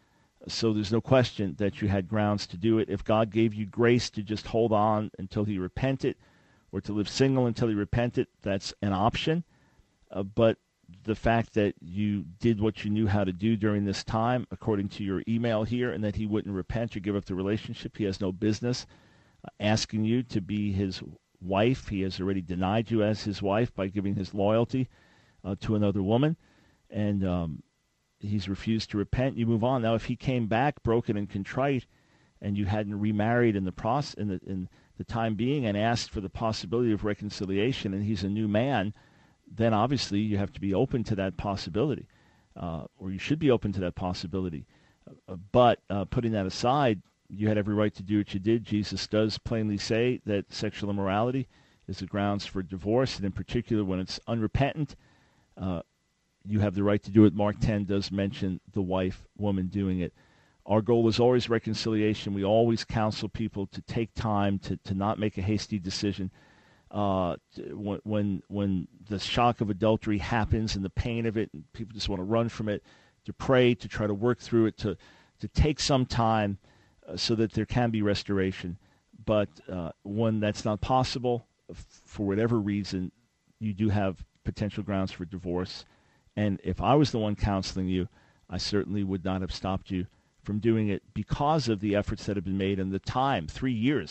So there's no question that you had grounds to do it. If God gave you grace to just hold on until he repented, or to live single until he repented, that's an option. Uh, but the fact that you did what you knew how to do during this time, according to your email here, and that he wouldn't repent or give up the relationship, he has no business uh, asking you to be his wife. He has already denied you as his wife by giving his loyalty uh, to another woman, and um, he's refused to repent. You move on. Now, if he came back broken and contrite, and you hadn't remarried in the process in the in the time being, and asked for the possibility of reconciliation, and he's a new man, then obviously you have to be open to that possibility, uh, or you should be open to that possibility. Uh, but uh, putting that aside, you had every right to do what you did. Jesus does plainly say that sexual immorality is the grounds for divorce, and in particular when it's unrepentant, uh, you have the right to do it. Mark ten does mention the wife, woman doing it. Our goal is always reconciliation. We always counsel people to take time, to, to not make a hasty decision. Uh, when, when when the shock of adultery happens and the pain of it, and people just want to run from it, to pray, to try to work through it, to to take some time uh, so that there can be restoration. But uh, when that's not possible, f- for whatever reason, you do have potential grounds for divorce. And if I was the one counseling you, I certainly would not have stopped you from doing it because of the efforts that have been made and the time, three years,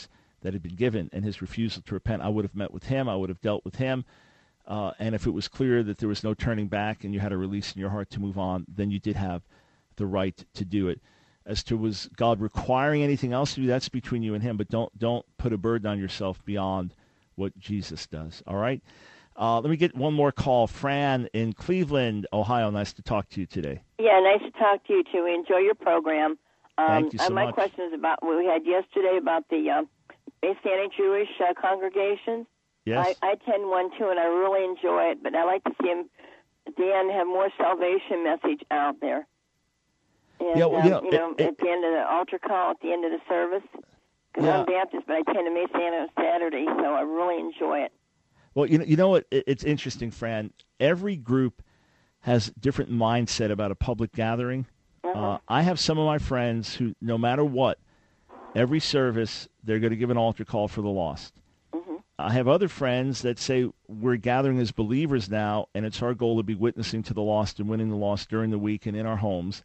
that had been given and his refusal to repent, I would have met with him. I would have dealt with him. Uh, and if it was clear that there was no turning back and you had a release in your heart to move on, then you did have the right to do it. As to was God requiring anything else to do, that's between you and him. But don't don't put a burden on yourself beyond what Jesus does. All right? Uh, let me get one more call. Fran in Cleveland, Ohio. Nice to talk to you today. Yeah, nice to talk to you, too. We enjoy your program. Um, Thank you so uh, my much. question is about what we had yesterday about the uh, Messianic Jewish uh, congregations. Yes. I, I attend one, too, and I really enjoy it, but I like to see them at the end have more salvation message out there. And, Yeah, well, um, you know, you know it- it- at the end of the altar call, at the end of the service. Because Yeah. I'm Baptist, but I attend a Messianic on Saturday, so I really enjoy it. Well, you know, you know what? It- It's interesting, Fran. Every group has different mindset about a public gathering. Uh-huh. Uh, I have some of my friends who, no matter what, every service, they're going to give an altar call for the lost. Mm-hmm. I have other friends that say we're gathering as believers now, and it's our goal to be witnessing to the lost and winning the lost during the week and in our homes.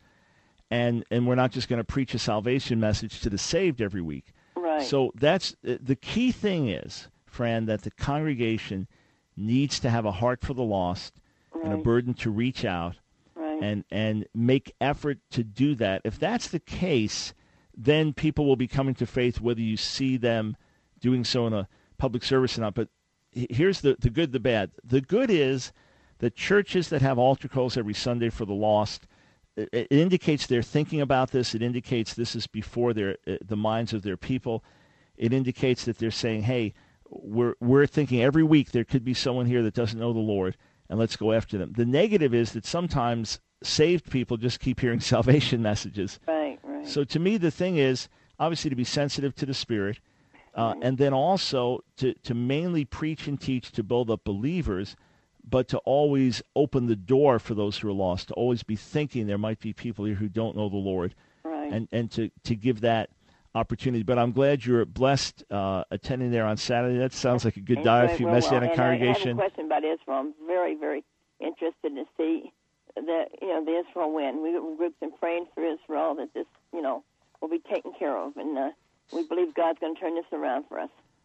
And and we're not just going to preach a salvation message to the saved every week. Right. So that's the key thing is, Fran, that the congregation needs to have a heart for the lost and a Right. burden to reach out Right. and, and make effort to do that. If that's the case, then people will be coming to faith whether you see them doing so in a public service or not. But he- here's the, the good, the bad. The good is that churches that have altar calls every Sunday for the lost, it, it indicates they're thinking about this. It indicates this is before their uh, the minds of their people. It indicates that they're saying, hey, we're we're thinking every week there could be someone here that doesn't know the Lord, and let's go after them. The negative is that sometimes saved people just keep hearing salvation messages. Right, right. So to me, the thing is, obviously, to be sensitive to the Spirit, uh, and then also to, to mainly preach and teach to build up believers, but to always open the door for those who are lost, to always be thinking there might be people here who don't know the Lord, Right. and, and to, to give that opportunity. But I'm glad you're blessed uh, attending there on Saturday. That sounds like a good Enjoy diet it for you, real well. Messianic And I have a congregation. question about Israel. I'm very, very interested to see that, you know, the Israel win. We, we've been praying for Israel that this, you know, will be taken care of, and uh, we believe God's going to turn this around for us.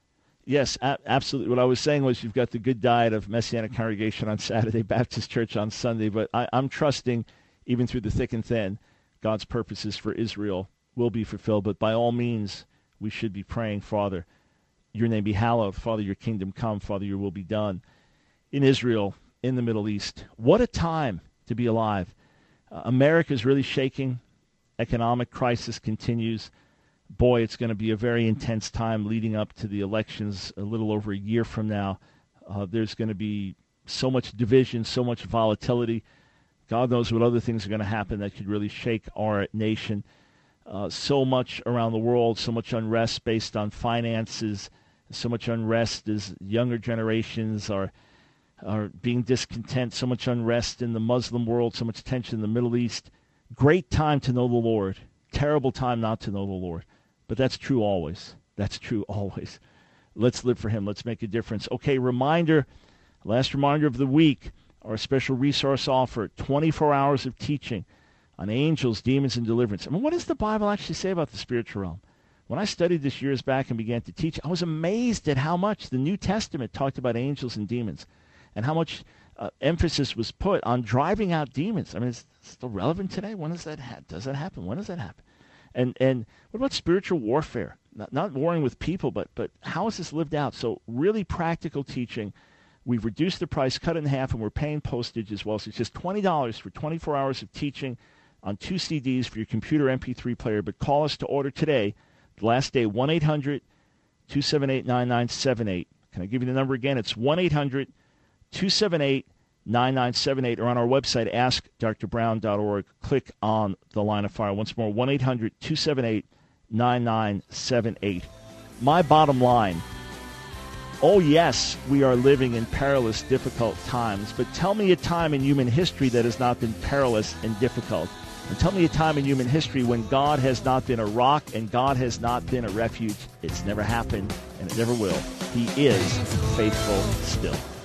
Yes, a- absolutely. What I was saying was you've got the good diet of Messianic congregation on Saturday, Baptist Church on Sunday, but I, I'm trusting, even through the thick and thin, God's purposes for Israel will be fulfilled. But by all means, we should be praying, Father, your name be hallowed. Father, your kingdom come. Father, your will be done in Israel, in the Middle East. What a time to be alive. Uh, America is really shaking. Economic crisis continues. Boy, it's going to be a very intense time leading up to the elections a little over a year from now. Uh, there's going to be so much division, so much volatility. God knows what other things are going to happen that could really shake our nation. Uh, so much around the world, so much unrest based on finances, so much unrest as younger generations are are being discontent, so much unrest in the Muslim world, so much tension in the Middle East. Great time to know the Lord. Terrible time not to know the Lord. But that's true always. That's true always. Let's live for him. Let's make a difference. Okay, reminder, last reminder of the week, our special resource offer, twenty-four hours of teaching on angels, demons, and deliverance. I mean, what does the Bible actually say about the spiritual realm? When I studied this years back and began to teach, I was amazed at how much the New Testament talked about angels and demons and how much uh, emphasis was put on driving out demons. I mean, it's still relevant today. When does that ha- does that happen? When does that happen? And and what about spiritual warfare? Not, not warring with people, but but how is this lived out? So really practical teaching. We've reduced the price, cut it in half, and we're paying postage as well. So it's just twenty dollars for twenty-four hours of teaching on two C Ds for your computer M P three player. But call us to order today. The last day, one eight hundred two seven eight nine nine seven eight. Can I give you the number again? It's one eight hundred two seven eight nine nine seven eight, or on our website, ask dr brown dot org. Click on the line of fire. Once more, one eight hundred two seven eight nine nine seven eight. My bottom line, oh yes, we are living in perilous, difficult times, but tell me a time in human history that has not been perilous and difficult. And tell me a time in human history when God has not been a rock and God has not been a refuge. It's never happened, and it never will. He is faithful still.